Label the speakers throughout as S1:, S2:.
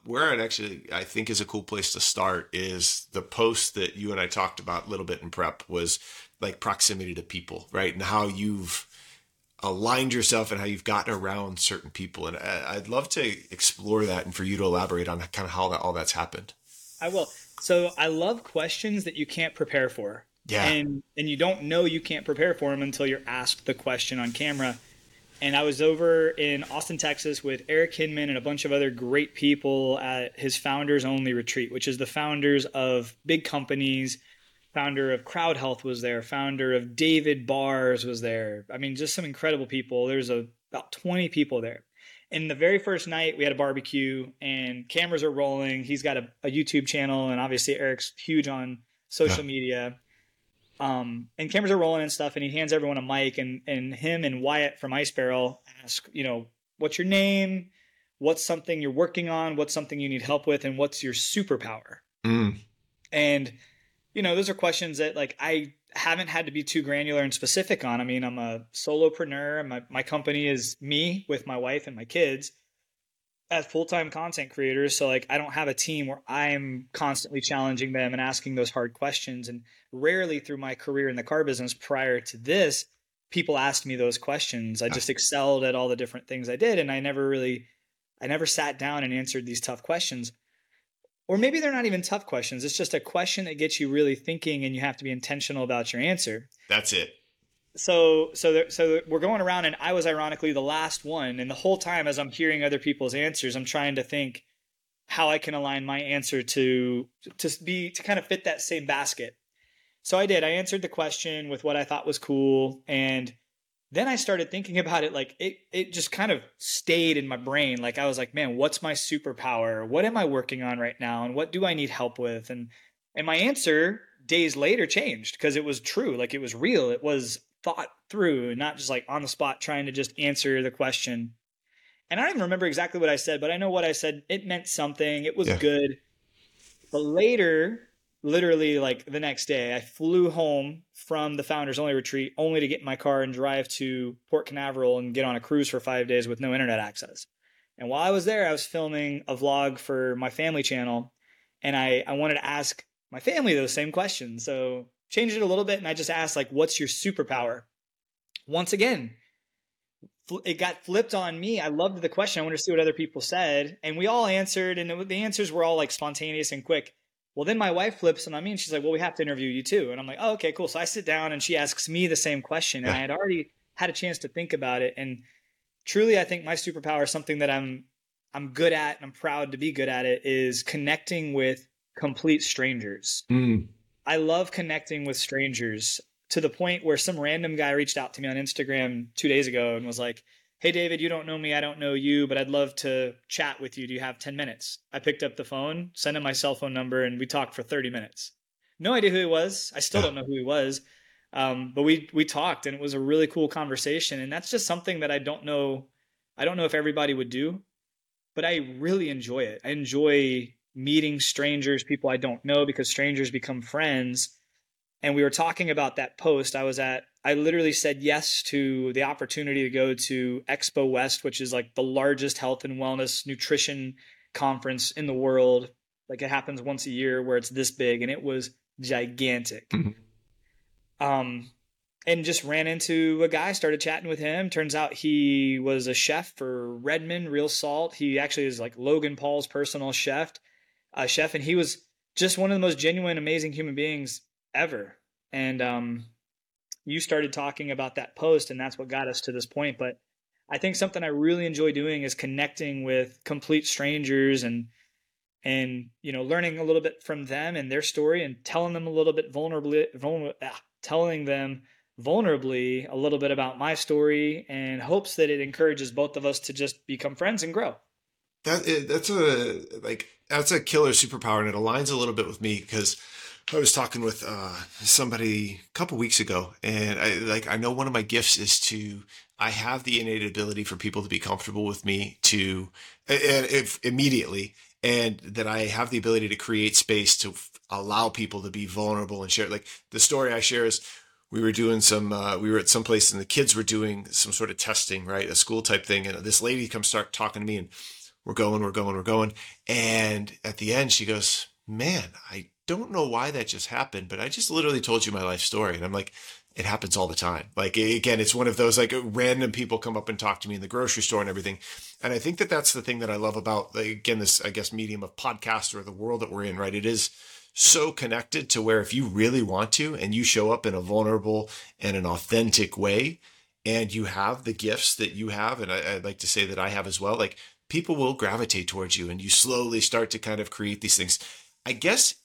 S1: where I think is a cool place to start is the post that you and I talked about a little bit in prep was like proximity to people, right? And how you've aligned yourself and how you've gotten around certain people. And I'd love to explore that and for you to elaborate on kind of how all that's happened.
S2: I will. So I love questions that you can't prepare for.
S1: Yeah.
S2: And you don't know you can't prepare for them until you're asked the question on camera. And I was over in Austin, Texas with Eric Hinman and a bunch of other great people at his Founders Only retreat, which is the founders of big companies. Founder of Crowd Health was there. Founder of David Bars was there. I mean, just some incredible people. There's about 20 people there. And the very first night, we had a barbecue and cameras are rolling. He's got a YouTube channel, and obviously Eric's huge on social media. And cameras are rolling and stuff, and he hands everyone a mic, and him and Wyatt from Ice Barrel ask, what's your name? What's something you're working on? What's something you need help with? And what's your superpower?
S1: Mm.
S2: And, those are questions that like I haven't had to be too granular and specific on. I mean, I'm a solopreneur. My company is me with my wife and my kids as full-time content creators. So like, I don't have a team where I'm constantly challenging them and asking those hard questions. And rarely through my career in the car business prior to this, people asked me those questions. I just excelled at all the different things I did. And I never sat down and answered these tough questions. Or maybe they're not even tough questions. It's just a question that gets you really thinking, and you have to be intentional about your answer.
S1: That's it.
S2: So we're going around, and I was ironically the last one. And the whole time as I'm hearing other people's answers, I'm trying to think how I can align my answer to kind of fit that same basket. So I did. I answered the question with what I thought was cool. And then I started thinking about it. Like it just kind of stayed in my brain. Like I was like, man, what's my superpower? What am I working on right now? And what do I need help with? And my answer days later changed because it was true. Like it was real. It was thought through and not just like on the spot trying to just answer the question. And I don't even remember exactly what I said, but I know what I said. It meant something. It was good. But later, literally like the next day, I flew home from the Founders Only retreat only to get in my car and drive to Port Canaveral and get on a cruise for 5 days with no internet access. And while I was there, I was filming a vlog for my family channel. And I wanted to ask my family those same questions. So changed it a little bit. And I just asked like, what's your superpower? Once again, it got flipped on me. I loved the question. I wanted to see what other people said. And we all answered, and the answers were all like spontaneous and quick. Well, then my wife flips on me and she's like, well, we have to interview you too. And I'm like, oh, okay, cool. So I sit down and she asks me the same question. And I had already had a chance to think about it. And truly, I think my superpower is something that I'm good at, and I'm proud to be good at it, is connecting with complete strangers.
S1: Mm.
S2: I love connecting with strangers to the point where some random guy reached out to me on Instagram 2 days ago and was like, hey, David, you don't know me. I don't know you, but I'd love to chat with you. Do you have 10 minutes? I picked up the phone, sent him my cell phone number, and we talked for 30 minutes. No idea who he was. I still don't know who he was. But we talked, and it was a really cool conversation. And that's just something that I don't know if everybody would do, but I really enjoy it. I enjoy meeting strangers, people I don't know, because strangers become friends. And we were talking about that post I literally said yes to the opportunity to go to Expo West, which is like the largest health and wellness nutrition conference in the world. Like it happens once a year where it's this big, and it was gigantic. And just ran into a guy, started chatting with him. Turns out he was a chef for Redmond Real Salt. He actually is like Logan Paul's personal chef. And he was just one of the most genuine, amazing human beings ever. And you started talking about that post, and that's what got us to this point. But I think something I really enjoy doing is connecting with complete strangers and learning a little bit from them and their story, and telling them a little bit vulnerably a little bit about my story, and hopes that it encourages both of us to just become friends and grow.
S1: That's a killer superpower, and it aligns a little bit with me because I was talking with somebody a couple weeks ago, and I know one of my gifts is I have the innate ability for people to be comfortable with me immediately, and that I have the ability to create space to allow people to be vulnerable and share. Like the story I share is we were at some place, and the kids were doing some sort of testing, right? A school type thing. And this lady comes start talking to me, and we're going. And at the end, she goes, man, I don't know why that just happened, but I just literally told you my life story. And I'm like, it happens all the time. Like, again, it's one of those, like, random people come up and talk to me in the grocery store and everything. And I think that that's the thing that I love about, like, again, this, I guess, medium of podcast or the world that we're in, right? It is so connected to where if you really want to, and you show up in a vulnerable and an authentic way, and you have the gifts that you have, and I'd like to say that I have as well, like, people will gravitate towards you, and you slowly start to kind of create these things. I guess,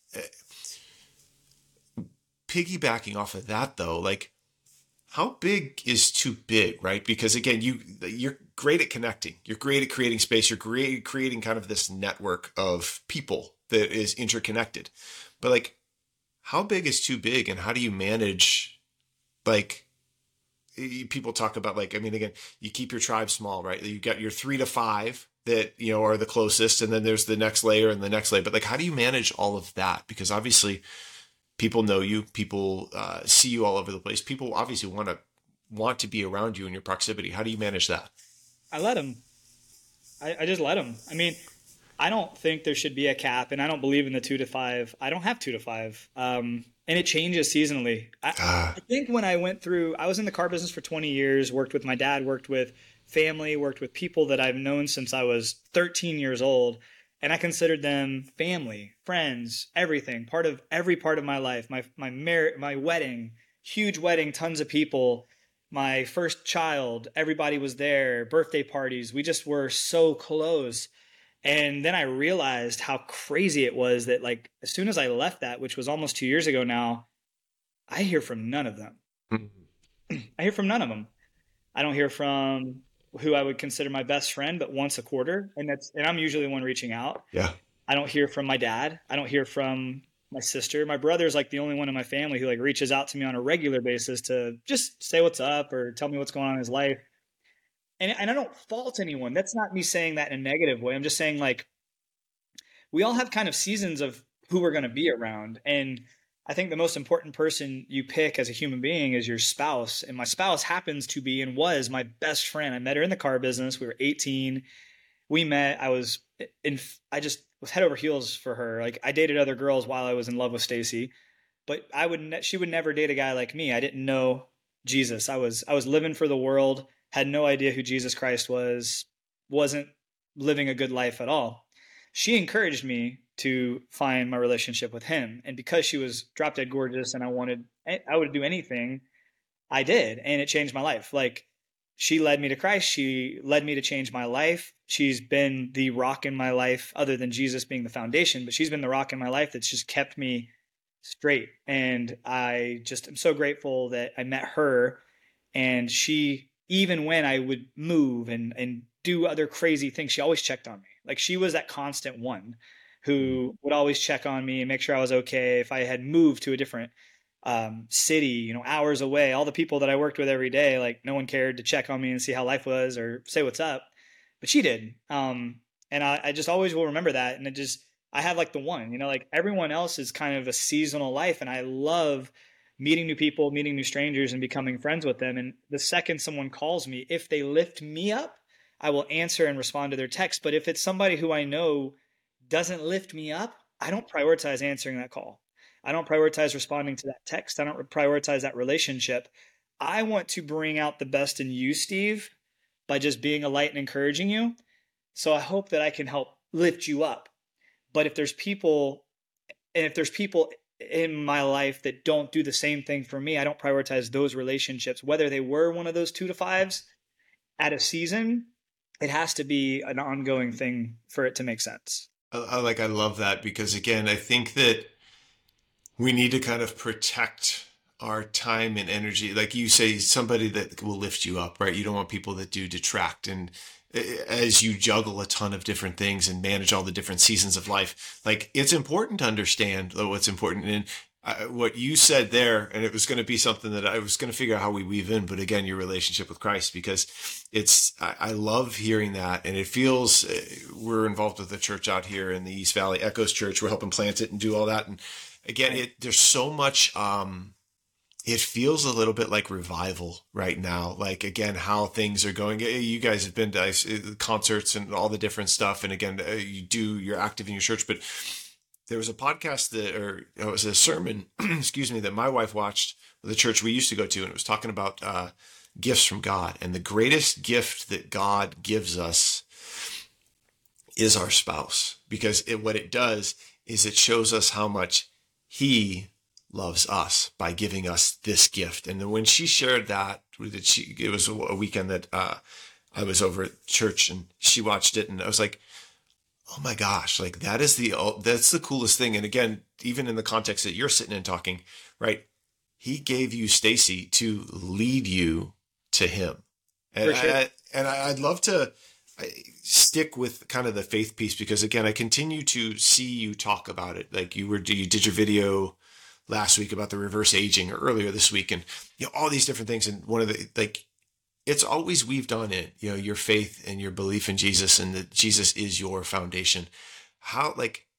S1: piggybacking off of that though, like, how big is too big, right? Because again, you're great at connecting, you're great at creating space, you're great at creating kind of this network of people that is interconnected. But like, how big is too big, and how do you manage, like, people talk about, like, I mean, again, you keep your tribe small, right? You got your 3 to 5 that, you know, are the closest, and then there's the next layer and the next layer. But like, how do you manage all of that? Because obviously people know you, people see you all over the place. People obviously want to be around you in your proximity. How do you manage that?
S2: I let them. I just let them. I mean, I don't think there should be a cap, and I don't believe in the 2 to 5. I don't have 2 to 5. And it changes seasonally. I think when I was in the car business for 20 years, worked with my dad, worked with family, worked with people that I've known since I was 13 years old. And I considered them family, friends, everything, every part of my life, my wedding, huge wedding, tons of people, my first child, everybody was there, birthday parties. We just were so close. And then I realized how crazy it was that, like, as soon as I left that, which was almost 2 years ago now, I hear from none of them. I hear from none of them. I don't hear from who I would consider my best friend, but once a quarter. And I'm usually the one reaching out.
S1: Yeah.
S2: I don't hear from my dad. I don't hear from my sister. My brother is like the only one in my family who like reaches out to me on a regular basis to just say what's up or tell me what's going on in his life. And I don't fault anyone. That's not me saying that in a negative way. I'm just saying, like, we all have kind of seasons of who we're going to be around. And I think the most important person you pick as a human being is your spouse. And my spouse happens to be and was my best friend. I met her in the car business. We were 18. We met. I just was head over heels for her. Like, I dated other girls while I was in love with Stacy, but she would never date a guy like me. I didn't know Jesus. I was living for the world, had no idea who Jesus Christ was, wasn't living a good life at all. She encouraged me to find my relationship with him. And because she was drop dead gorgeous and I would do anything, I did. And it changed my life. Like, she led me to Christ. She led me to change my life. She's been the rock in my life, other than Jesus being the foundation, but she's been the rock in my life that's just kept me straight. And I just am so grateful that I met her. And she, even when I would move and do other crazy things, she always checked on me. Like, she was that constant one who would always check on me and make sure I was okay. If I had moved to a different city, hours away, all the people that I worked with every day, like, no one cared to check on me and see how life was or say what's up, but she did. And I just always will remember that. And I have like the one, like, everyone else is kind of a seasonal life. And I love meeting new people, meeting new strangers, and becoming friends with them. And the second someone calls me, if they lift me up, I will answer and respond to their text. But if it's somebody who I know doesn't lift me up, I don't prioritize answering that call. I don't prioritize responding to that text. I don't prioritize that relationship. I want to bring out the best in you, Steve, by just being a light and encouraging you. So I hope that I can help lift you up. But if there's people in my life that don't do the same thing for me, I don't prioritize those relationships, whether they were one of those 2 to 5s at a season. It has to be an ongoing thing for it to make sense.
S1: I love that, because again, I think that we need to kind of protect our time and energy. Like you say, somebody that will lift you up, right? You don't want people that do detract. And as you juggle a ton of different things and manage all the different seasons of life, like, it's important to understand what's important. And what you said there, and it was going to be something that I was going to figure out how we weave in, but again, your relationship with Christ, because I love hearing that. And it feels, we're involved with a church out here in the East Valley, Echoes Church. We're helping plant it and do all that. And again, there's so much it feels a little bit like revival right now. Like, again, how things are going. You guys have been to concerts and all the different stuff. And again, you're active in your church, but there was a podcast or it was a sermon, excuse me, that my wife watched the church we used to go to. And it was talking about gifts from God. And the greatest gift that God gives us is our spouse, because what it does is it shows us how much he loves us by giving us this gift. And then when she shared that, it was a weekend that I was over at church and she watched it, and I was like, oh my gosh, like that's the coolest thing. And again, even in the context that you're sitting and talking, right? He gave you Stacy to lead you to him. And sure. I'd love to stick with kind of the faith piece, because again, I continue to see you talk about it. Like you did your video last week about the reverse aging, or earlier this week, and all these different things. And one of the it's always weaved on it, your faith and your belief in Jesus, and that Jesus is your foundation. How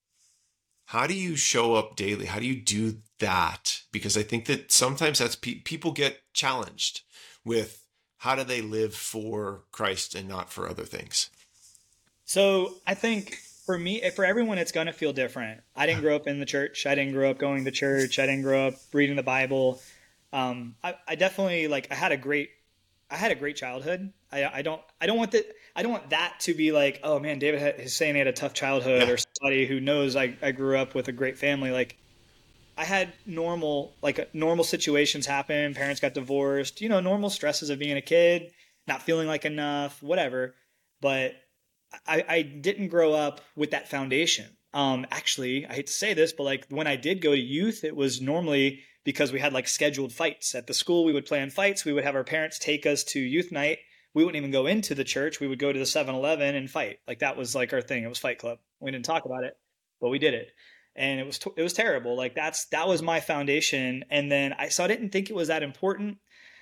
S1: do you show up daily? How do you do that? Because I think that sometimes that's people get challenged with how do they live for Christ and not for other things. So
S2: I think for everyone, it's going to feel different. I didn't grow up in the church. I didn't grow up going to church. I didn't grow up reading the Bible. I definitely I had a great childhood. I don't want that to be like, oh man, David is saying he had a tough childhood, or somebody who knows I grew up with a great family. Like I had normal situations happen. Parents got divorced, normal stresses of being a kid, not feeling like enough, whatever. But I didn't grow up with that foundation. Actually, I hate to say this, but when I did go to youth, it was normally because we had scheduled fights at the school. We would plan fights. We would have our parents take us to youth night. We wouldn't even go into the church. We would go to the 7-Eleven and fight. That was our thing. It was Fight Club. We didn't talk about it, but we did it. And it was terrible. That was my foundation. And then I didn't think it was that important.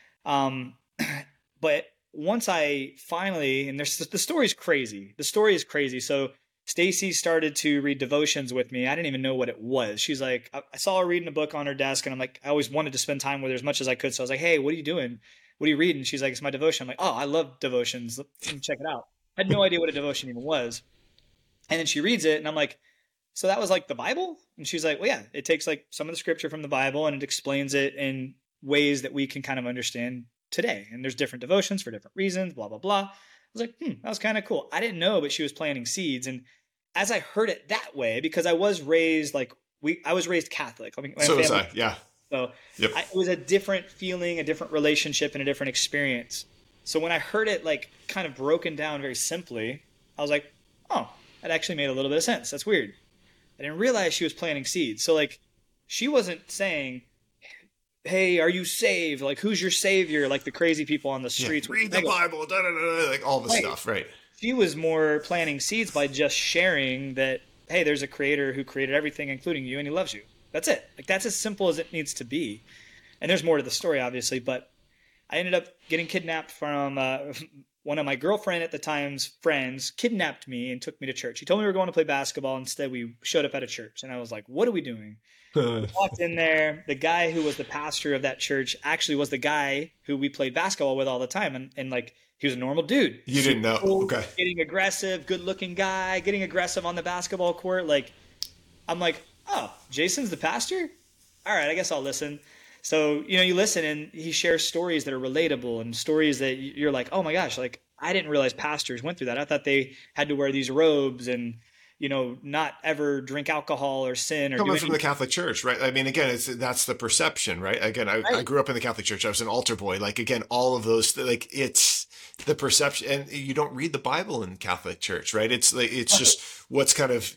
S2: But once I finally, and the story's crazy. The story is crazy. So Stacy started to read devotions with me. I didn't even know what it was. She's like, I saw her reading a book on her desk, and I'm like, I always wanted to spend time with her as much as I could. So I was like, hey, what are you doing? What are you reading? She's like, it's my devotion. I'm like, oh, I love devotions. Let me check it out. I had no idea what a devotion even was. And then she reads it, and I'm like, so that was the Bible? And she's like, well, yeah, it takes some of the scripture from the Bible, and it explains it in ways that we can kind of understand today. And there's different devotions for different reasons, blah, blah, blah. I was like, that was kind of cool. I didn't know, but she was planting seeds. And as I heard it that way, because I was raised I was raised Catholic.
S1: So was I, yeah.
S2: So yep. It was a different feeling, a different relationship, and a different experience. So when I heard it kind of broken down very simply, I was like, oh, that actually made a little bit of sense. That's weird. I didn't realize she was planting seeds. So she wasn't saying, hey, are you saved? Who's your savior? The crazy people on the streets.
S1: Yeah, read the Bible, da, da, da, da, all the stuff, right?
S2: She was more planting seeds by just sharing that, hey, there's a creator who created everything, including you, and he loves you. That's it. That's as simple as it needs to be. And there's more to the story, obviously, but I ended up getting kidnapped from one of my girlfriend at the time's friends kidnapped me and took me to church. He told me we were going to play basketball. Instead, we showed up at a church, and I was like, what are we doing? We walked in there. The guy who was the pastor of that church actually was the guy who we played basketball with all the time. And he was a normal dude.
S1: You didn't know. Okay.
S2: Getting aggressive, good looking guy, getting aggressive on the basketball court. I'm like, oh, Jason's the pastor? All right, I guess I'll listen. So, you listen, and he shares stories that are relatable and stories that you're like, oh my gosh, I didn't realize pastors went through that. I thought they had to wear these robes and, not ever drink alcohol or sin. Or
S1: coming from the Catholic Church, right? I mean, again, that's the perception, right? Again, I grew up in the Catholic Church. I was an altar boy. Again, all of those, it's the perception, and you don't read the Bible in Catholic Church, right? It's just what's kind of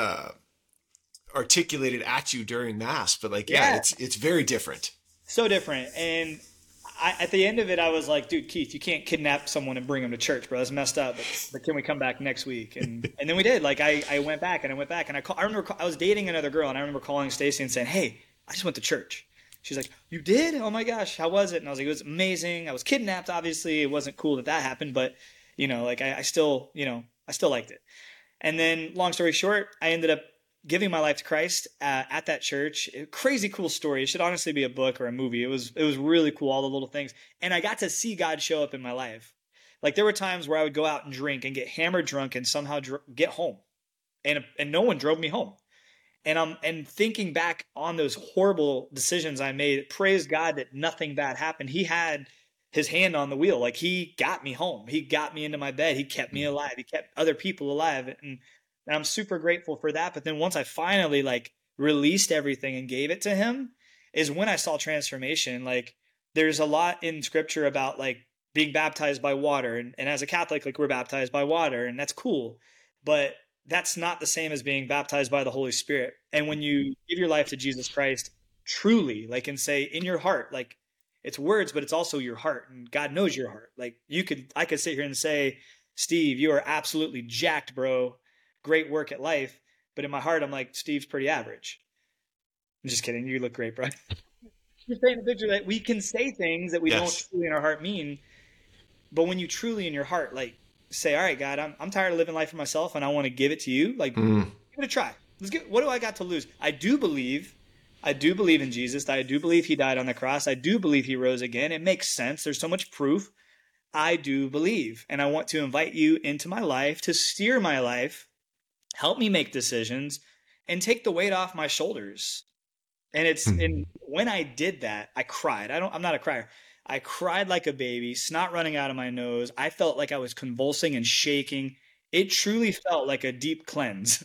S1: articulated at you during Mass, but it's very different.
S2: So different. And at the end of it, I was like, dude, Keith, you can't kidnap someone and bring them to church, bro. That's messed up. But can we come back next week? And then we did. I went back and I remember I was dating another girl, and I remember calling Stacy and saying, hey, I just went to church. She's like, you did? Oh my gosh, how was it? And I was like, it was amazing. I was kidnapped, obviously. It wasn't cool that happened, but I still liked it. And then long story short, I ended up giving my life to Christ at that church. Crazy cool story. It should honestly be a book or a movie. It was really cool, all the little things. And I got to see God show up in my life. Like there were times where I would go out and drink and get hammered drunk and somehow get home. And no one drove me home. And thinking back on those horrible decisions I made, praise God that nothing bad happened. He had his hand on the wheel. Like he got me home. He got me into my bed. He kept me alive. He kept other people alive. And I'm super grateful for that. But then once I finally like released everything and gave it to him is when I saw transformation. Like there's a lot in scripture about like being baptized by water. And as a Catholic, like we're baptized by water and that's cool. But that's not the same as being baptized by the Holy Spirit. And when you give your life to Jesus Christ truly, like, and say in your heart, like it's words, but it's also your heart, and God knows your heart. Like I could sit here and say, Steve, you are absolutely jacked, bro. Great work at life. But in my heart, I'm like, Steve's pretty average. I'm just kidding. You look great, bro. You're painting a picture that we can say things that we don't truly in our heart mean. But when you truly in your heart, like, say, all right, God, I'm tired of living life for myself and I want to give it to you. Like, give it a try. What do I got to lose? I do believe in Jesus. I do believe he died on the cross. I do believe he rose again. It makes sense. There's so much proof. I do believe. And I want to invite you into my life to steer my life, help me make decisions, and take the weight off my shoulders. And and when I did that, I cried. I'm not a crier. I cried like a baby, snot running out of my nose. I felt like I was convulsing and shaking. It truly felt like a deep cleanse.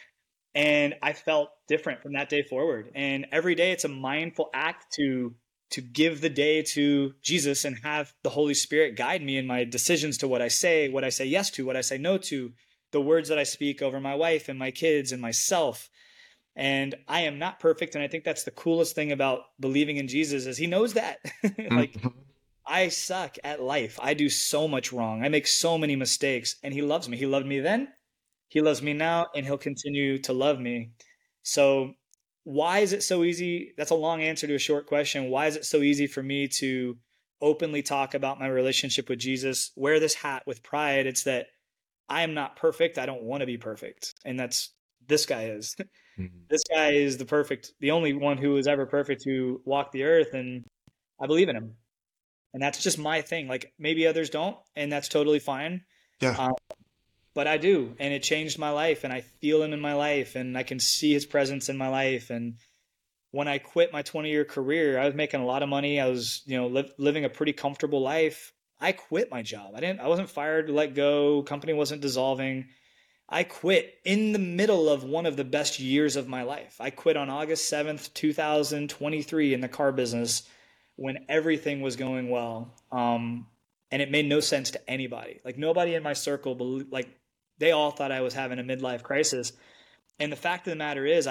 S2: And I felt different from that day forward. And every day it's a mindful act to give the day to Jesus and have the Holy Spirit guide me in my decisions to what I say yes to, what I say no to, the words that I speak over my wife and my kids and myself. And I am not perfect. And I think that's the coolest thing about believing in Jesus is he knows that. Like I suck at life. I do so much wrong. I make so many mistakes and he loves me. He loved me then. He loves me now and he'll continue to love me. So why is it so easy? That's a long answer to a short question. Why is it so easy for me to openly talk about my relationship with Jesus? Wear this hat with pride. It's that I am not perfect. I don't want to be perfect. And this guy is. This guy is the only one who was ever perfect who walked the earth, and I believe in him. And that's just my thing. Like maybe others don't, and that's totally fine.
S1: Yeah.
S2: But I do, and it changed my life, and I feel him in my life, and I can see his presence in my life. And when I quit my 20-year career, I was making a lot of money. I was, living a pretty comfortable life. I quit my job. I wasn't fired, let go. Company wasn't dissolving. I quit in the middle of one of the best years of my life. I quit on August 7th, 2023 in the car business when everything was going well. And it made no sense to anybody. Like nobody in my circle believed, like they all thought I was having a midlife crisis. And the fact of the matter is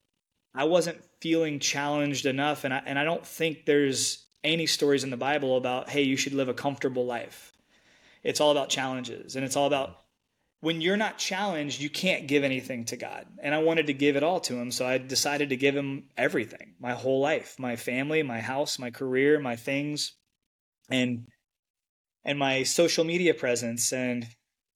S2: I wasn't feeling challenged enough. And I don't think there's any stories in the Bible about, hey, you should live a comfortable life. It's all about challenges, and it's all about when you're not challenged, you can't give anything to God. And I wanted to give it all to him. So I decided to give him everything, my whole life, my family, my house, my career, my things, and my social media presence. And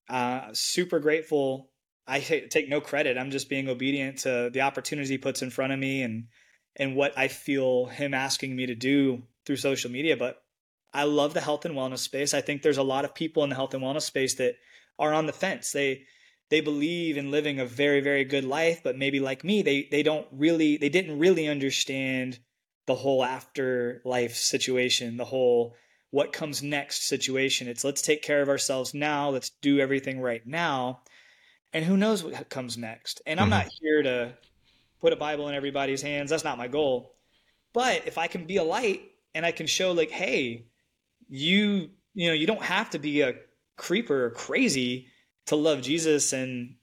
S2: super grateful. I take no credit. I'm just being obedient to the opportunities he puts in front of me and what I feel him asking me to do through social media. But I love the health and wellness space. I think there's a lot of people in the health and wellness space that are on the fence. They believe in living a very, very good life, but maybe like me, they didn't really understand the whole afterlife situation, the whole what comes next situation. It's let's take care of ourselves now. Let's do everything right now. And who knows what comes next. And I'm not here to put a Bible in everybody's hands. That's not my goal. But if I can be a light and I can show like, hey, you don't have to be a creeper or crazy to love Jesus and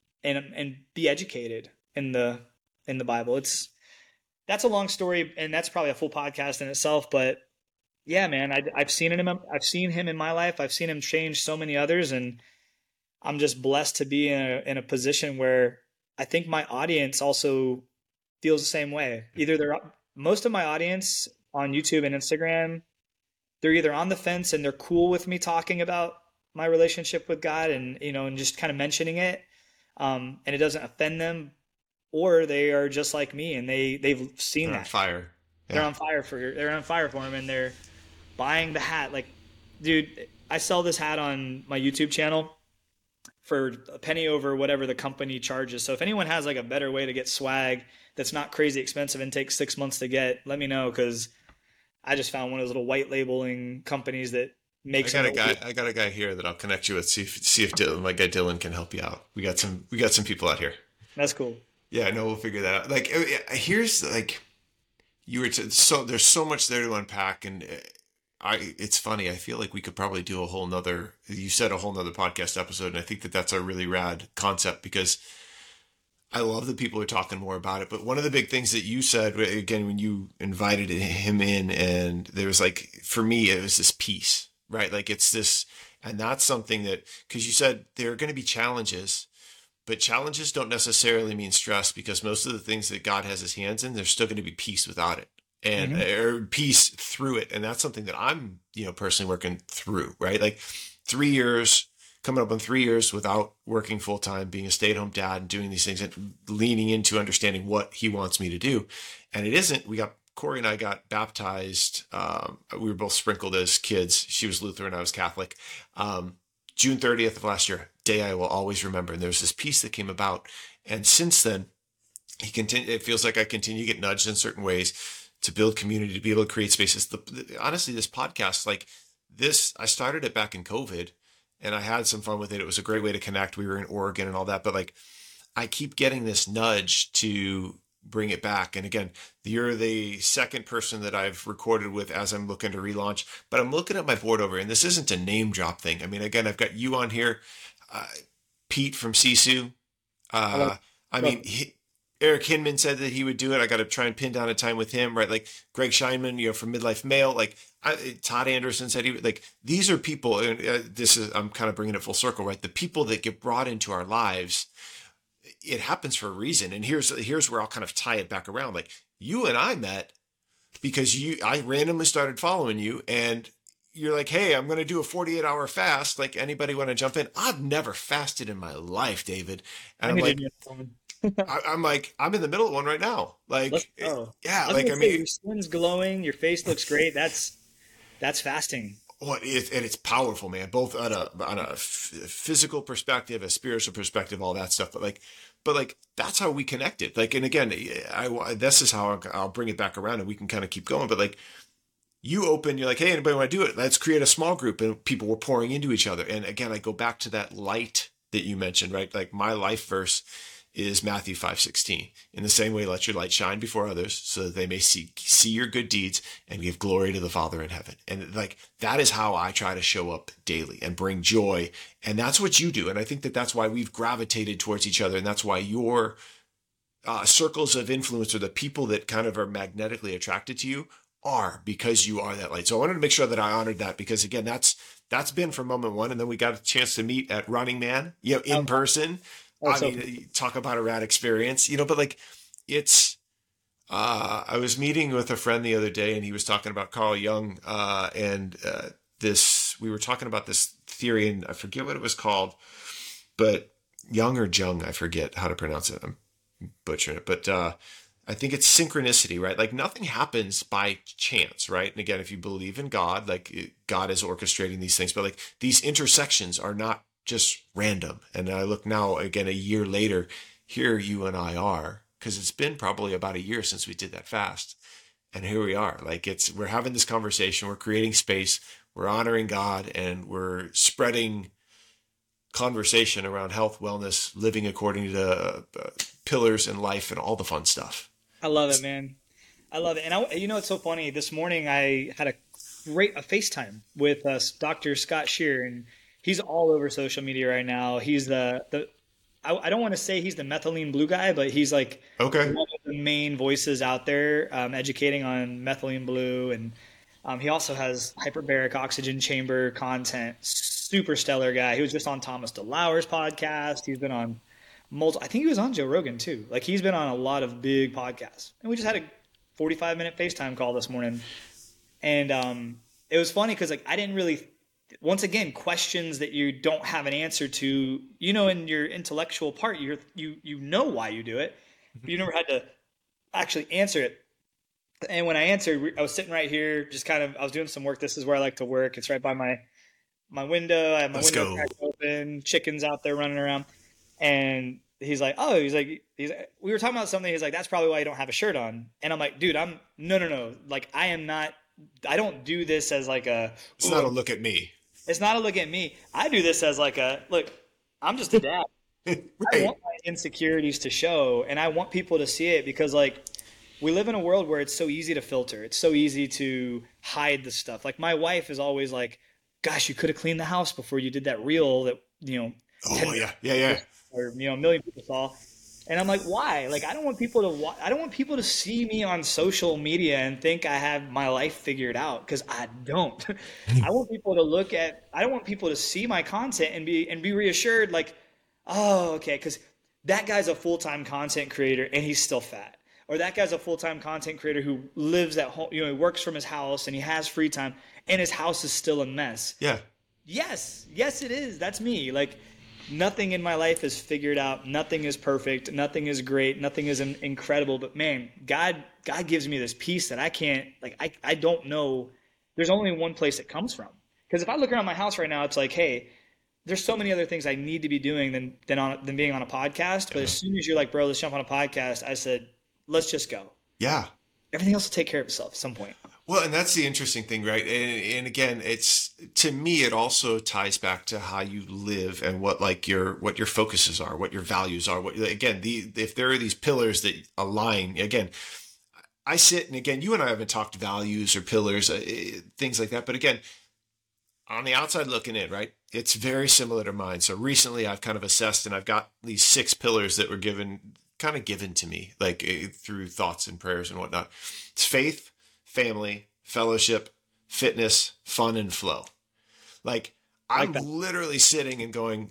S2: be educated in the Bible. That's a long story, and that's probably a full podcast in itself. But yeah, man, I've seen him in my life. I've seen him change so many others, and I'm just blessed to be in a position where I think my audience also feels the same way. Most of my audience on YouTube and Instagram, they're either on the fence and they're cool with me talking about my relationship with God and just kind of mentioning it. And it doesn't offend them. or they are just like me and they've seen
S1: They're on
S2: that.
S1: fire.
S2: They're
S1: Yeah.
S2: on fire for him, and they're buying the hat. Like, dude, I sell this hat on my YouTube channel for a penny over whatever the company charges. So if anyone has like a better way to get swag that's not crazy expensive and takes 6 months to get, let me know, because I just found one of those little white labeling companies that
S1: I
S2: makes
S1: got
S2: them.
S1: a guy. I got a guy here that I'll connect you with. See if Dylan, my guy Dylan, can help you out. We got some people out here.
S2: That's cool.
S1: Yeah, no, we'll figure that out. Like, here's like so there's so much there to unpack, and it's funny. I feel like we could probably do a whole nother. You said a whole nother podcast episode, and I think that that's a really rad concept because I love that people are talking more about it. But one of the big things that you said again when you invited him in, and there was like, for me, it was this peace, right? Like it's this, and that's something that, because you said there are going to be challenges, but challenges don't necessarily mean stress, because most of the things that God has his hands in, there's still going to be peace without it, and
S2: Hmm.
S1: or peace through it. And that's something that I'm, personally working through, right? Like 3 years, coming up on 3 years without working full time, being a stay at home dad and doing these things and leaning into understanding what he wants me to do. And it isn't, Corey and I got baptized. We were both sprinkled as kids. She was Lutheran, I was Catholic. June 30th of last year, day I will always remember. And there's this peace that came about. And since then, it feels like I continue to get nudged in certain ways to build community, to be able to create spaces. Honestly, this podcast, like this, I started it back in COVID and I had some fun with it. It was a great way to connect. We were in Oregon and all that, but like I keep getting this nudge to bring it back. And again, you're the second person that I've recorded with as I'm looking to relaunch, but I'm looking at my board over, and this isn't a name drop thing. I mean, again, I've got you on here, uh, Pete from Sisu.
S2: I love,
S1: I
S2: love
S1: mean, Eric Hinman said that he would do it. I got to try and pin down a time with him, right? Like Greg Scheinman, from Midlife Male, like Todd Anderson said he would, like, these are people, and I'm kind of bringing it full circle, right? The people that get brought into our lives, it happens for a reason. And here's where I'll kind of tie it back around. Like you and I met because I randomly started following you, and you're like, hey, I'm going to do a 48-hour fast. Like, anybody want to jump in? I've never fasted in my life, David. And
S2: I
S1: I'm
S2: need to
S1: like,
S2: do something.
S1: I'm like, I'm in the middle of one right now.
S2: Let's
S1: Like,
S2: go.
S1: yeah,
S2: I was
S1: like,
S2: gonna
S1: I
S2: say,
S1: mean,
S2: your skin's glowing, your face looks great. That's fasting.
S1: and it's powerful, man, both on a physical perspective, a spiritual perspective, all that stuff. But that's how we connected. Like, and again, this is how I'll bring it back around and we can kind of keep going. But like, you're like, hey, anybody want to do it? Let's create a small group, and people were pouring into each other. And again, I go back to that light that you mentioned, right? Like my life verse is Matthew 5:16. In the same way, let your light shine before others so that they may see your good deeds and give glory to the Father in heaven. And like, that is how I try to show up daily and bring joy. And that's what you do. And I think that that's why we've gravitated towards each other. And that's why your circles of influence, or the people that kind of are magnetically attracted to you, are because you are that light. So I wanted to make sure that I honored that, because again, that's been from moment one. And then we got a chance to meet at Running Man, in person. I mean, talk about a rad experience, but like it's, I was meeting with a friend the other day, and he was talking about Carl Jung, and we were talking about this theory, and I forget what it was called, but Jung or Jung, I forget how to pronounce it. I'm butchering it, but I think it's synchronicity, right? Like nothing happens by chance, right? And again, if you believe in God, like God is orchestrating these things, but like these intersections are not just random. And I look now, again, a year later, here you and I are, because it's been probably about a year since we did that fast. And here we are. Like we're having this conversation, we're creating space, we're honoring God, and we're spreading conversation around health, wellness, living according to pillars in life, and all the fun stuff.
S2: I love it, man. I love it. And it's so funny. This morning I had a FaceTime with Dr. Scott Shear, and he's all over social media right now. He's I don't want to say he's the methylene blue guy, but he's like
S1: Okay.
S2: one of the main voices out there educating on methylene blue. And he also has hyperbaric oxygen chamber content. Super stellar guy. He was just on Thomas DeLauer's podcast. He's been on multiple. I think he was on Joe Rogan too. Like he's been on a lot of big podcasts. And we just had a 45-minute FaceTime call this morning. And it was funny because like I didn't really, once again, questions that you don't have an answer to, in your intellectual part, you know why you do it. but you never had to actually answer it. And when I answered, I was sitting right here, just kind of, I was doing some work. This is where I like to work. It's right by my window. I have my
S1: Let's
S2: window
S1: go.
S2: cracked open, chickens out there running around. And he's like, oh, we were talking about something. He's like, that's probably why you don't have a shirt on. And I'm like, dude, no. Like, I don't do this as like
S1: It's not a look at me.
S2: it's not a look at me. I do this as like look, I'm just a dad. I
S1: Right.
S2: want my insecurities to show, and I want people to see it because, like, we live in a world where it's so easy to filter. It's so easy to hide the stuff. Like, my wife is always like, gosh, you could have cleaned the house before you did that reel that,
S1: Oh
S2: 10
S1: yeah. Yeah. Yeah.
S2: or, a million people saw. And I'm like, why? Like, I don't want people to I don't want people to see me on social media and think I have my life figured out because I don't. I don't want people to see my content and be reassured like, oh, okay, because that guy's a full-time content creator and he's still fat. Or that guy's a full-time content creator who lives at home, he works from his house and he has free time and his house is still a mess.
S1: Yeah.
S2: Yes, it is. That's me. Like, nothing in my life is figured out. Nothing is perfect. Nothing is great. Nothing is incredible. But man, God gives me this peace that I can't, like, I don't know. There's only one place it comes from. Because if I look around my house right now, it's like, hey, there's so many other things I need to be doing than being on a podcast. But as soon as you're like, bro, let's jump on a podcast, I said, let's just go.
S1: Yeah.
S2: Everything else will take care of itself at some point.
S1: Well, and that's the interesting thing, right? And again, it's, to me, it also ties back to how you live and what your focuses are, what your values are. What, again, if there are these pillars that align, again, I sit, and again, you and I haven't talked values or pillars, things like that. But again, on the outside looking in, right? It's very similar to mine. So recently I've kind of assessed, and I've got these 6 pillars that were given to me, like through thoughts and prayers and whatnot. It's faith, family, fellowship, fitness, fun, and flow. Like, I'm literally sitting and going,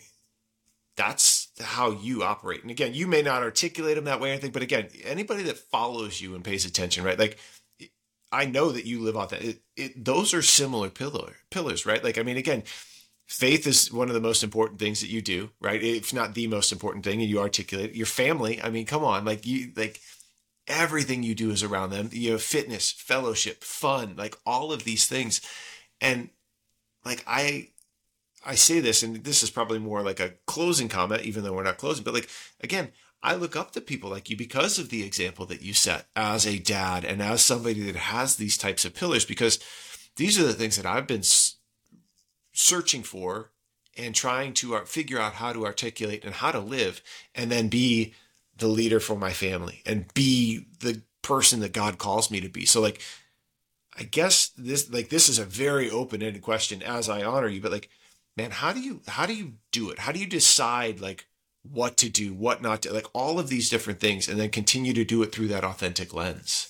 S1: that's how you operate. And again, you may not articulate them that way or anything, but again, anybody that follows you and pays attention, right? Like, I know that you live off that. Those are similar pillars, right? Like, I mean, again, faith is one of the most important things that you do, right? If not the most important thing, and you articulate it. Your family, I mean, come on, like everything you do is around them. You know, fitness, fellowship, fun, like all of these things. And like, I say this, and this is probably more like a closing comment, even though we're not closing, but like, again, I look up to people like you because of the example that you set as a dad and as somebody that has these types of pillars, because these are the things that I've been searching for and trying to figure out how to articulate and how to live, and then be the leader for my family and be the person that God calls me to be. So like, I guess this is a very open-ended question as I honor you, but like, man, how do you do it? How do you decide like what to do, what not to, like all of these different things, and then continue to do it through that authentic lens?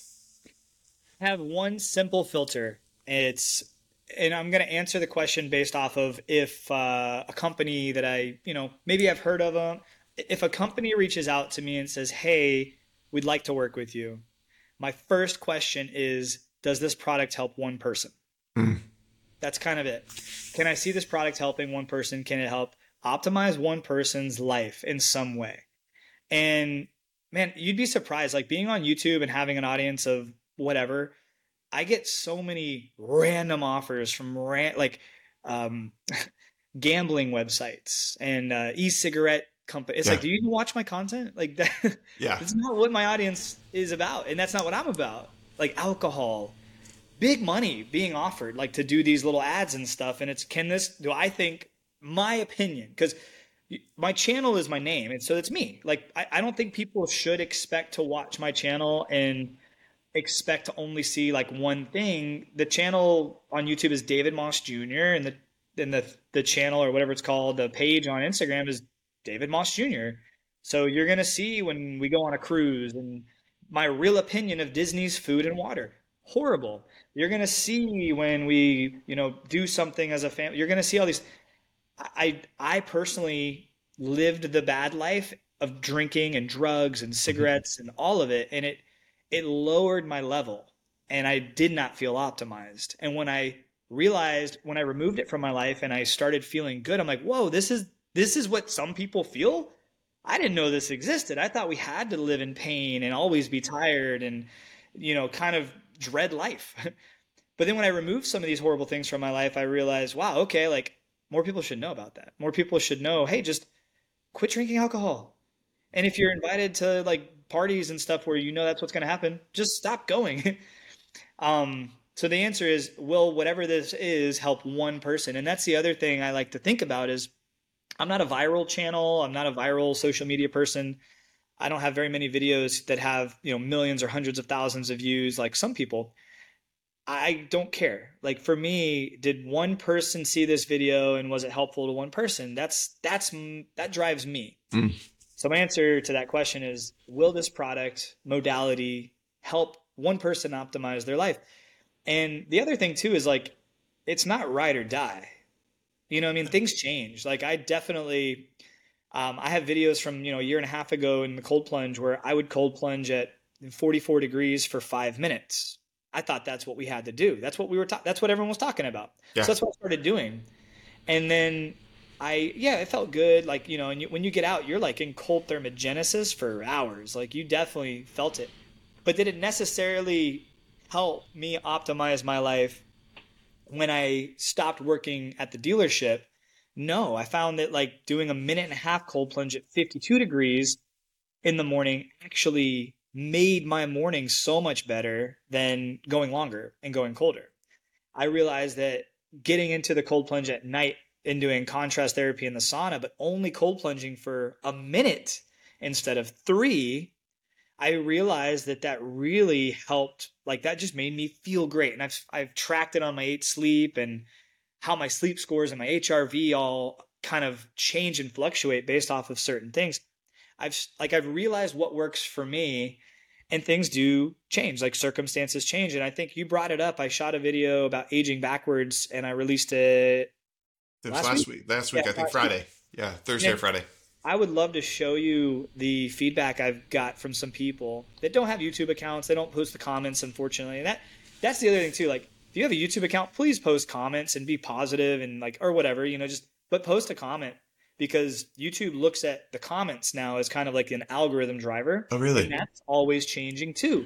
S2: I have one simple filter. And I'm going to answer the question based off of if a company that maybe I've heard of them, if a company reaches out to me and says, hey, we'd like to work with you, my first question is, does this product help one person?
S1: Mm.
S2: That's kind of it. Can I see this product helping one person? Can it help optimize one person's life in some way? And man, you'd be surprised, like being on YouTube and having an audience of whatever, I get so many random offers from gambling websites and e-cigarette companies. It's like, do you even watch my content? Like that,
S1: Yeah.
S2: that's not what my audience is about, and that's not what I'm about. Like alcohol, big money being offered, like to do these little ads and stuff. And do I think, my opinion, because my channel is my name, and so it's me. Like I don't think people should expect to watch my channel and expect to only see like one thing. The channel on YouTube is David Moss Jr. and the channel, or whatever it's called, the page on Instagram is David Moss Jr. So you're going to see when we go on a cruise and my real opinion of Disney's food and water. Horrible. You're going to see when we, do something as a family. You're going to see all these. I personally lived the bad life of drinking and drugs and cigarettes and all of it. And it lowered my level, and I did not feel optimized. And when I removed it from my life and I started feeling good, I'm like, whoa, this is what some people feel. I didn't know this existed. I thought we had to live in pain and always be tired and, kind of dread life. But then when I removed some of these horrible things from my life, I realized, wow, okay, like more people should know about that. More people should know, hey, just quit drinking alcohol. And if you're invited to like parties and stuff where that's what's going to happen, just stop going. So the answer is, will whatever this is help one person? And that's the other thing I like to think about is I'm not a viral channel. I'm not a viral social media person. I don't have very many videos that have, millions or hundreds of thousands of views like some people. I don't care. Like for me, did one person see this video and was it helpful to one person? That drives me.
S1: Mm.
S2: So my answer to that question is, will this product modality help one person optimize their life? And the other thing too is like, it's not ride or die. I mean, things change. Like I definitely, I have videos from, a year and a half ago in the cold plunge where I would cold plunge at 44 degrees for 5 minutes. I thought that's what we had to do. That's what that's what everyone was talking about.
S1: Yeah.
S2: So that's what I started doing. And then it felt good. Like, and when you get out, you're like in cold thermogenesis for hours. Like you definitely felt it. But did it necessarily help me optimize my life when I stopped working at the dealership? No, I found that like doing a minute and a half cold plunge at 52 degrees in the morning actually made my morning so much better than going longer and going colder. I realized that getting into the cold plunge at night and doing contrast therapy in the sauna, but only cold plunging for a minute instead of 3, I realized that really helped. Like that just made me feel great. And I've tracked it on my 8 sleep and how my sleep scores and my HRV all kind of change and fluctuate based off of certain things. I've realized what works for me, and things do change, like circumstances change. And I think you brought it up. I shot a video about aging backwards and I released it
S1: last week. Last week, I think Friday. Yeah, Thursday or Friday.
S2: I would love to show you the feedback I've got from some people that don't have YouTube accounts. They don't post the comments, unfortunately. And that's the other thing too. Like if you have a YouTube account, please post comments and be positive and like, or whatever, but post a comment, because YouTube looks at the comments now as kind of like an algorithm driver.
S1: Oh, really?
S2: And that's always changing too.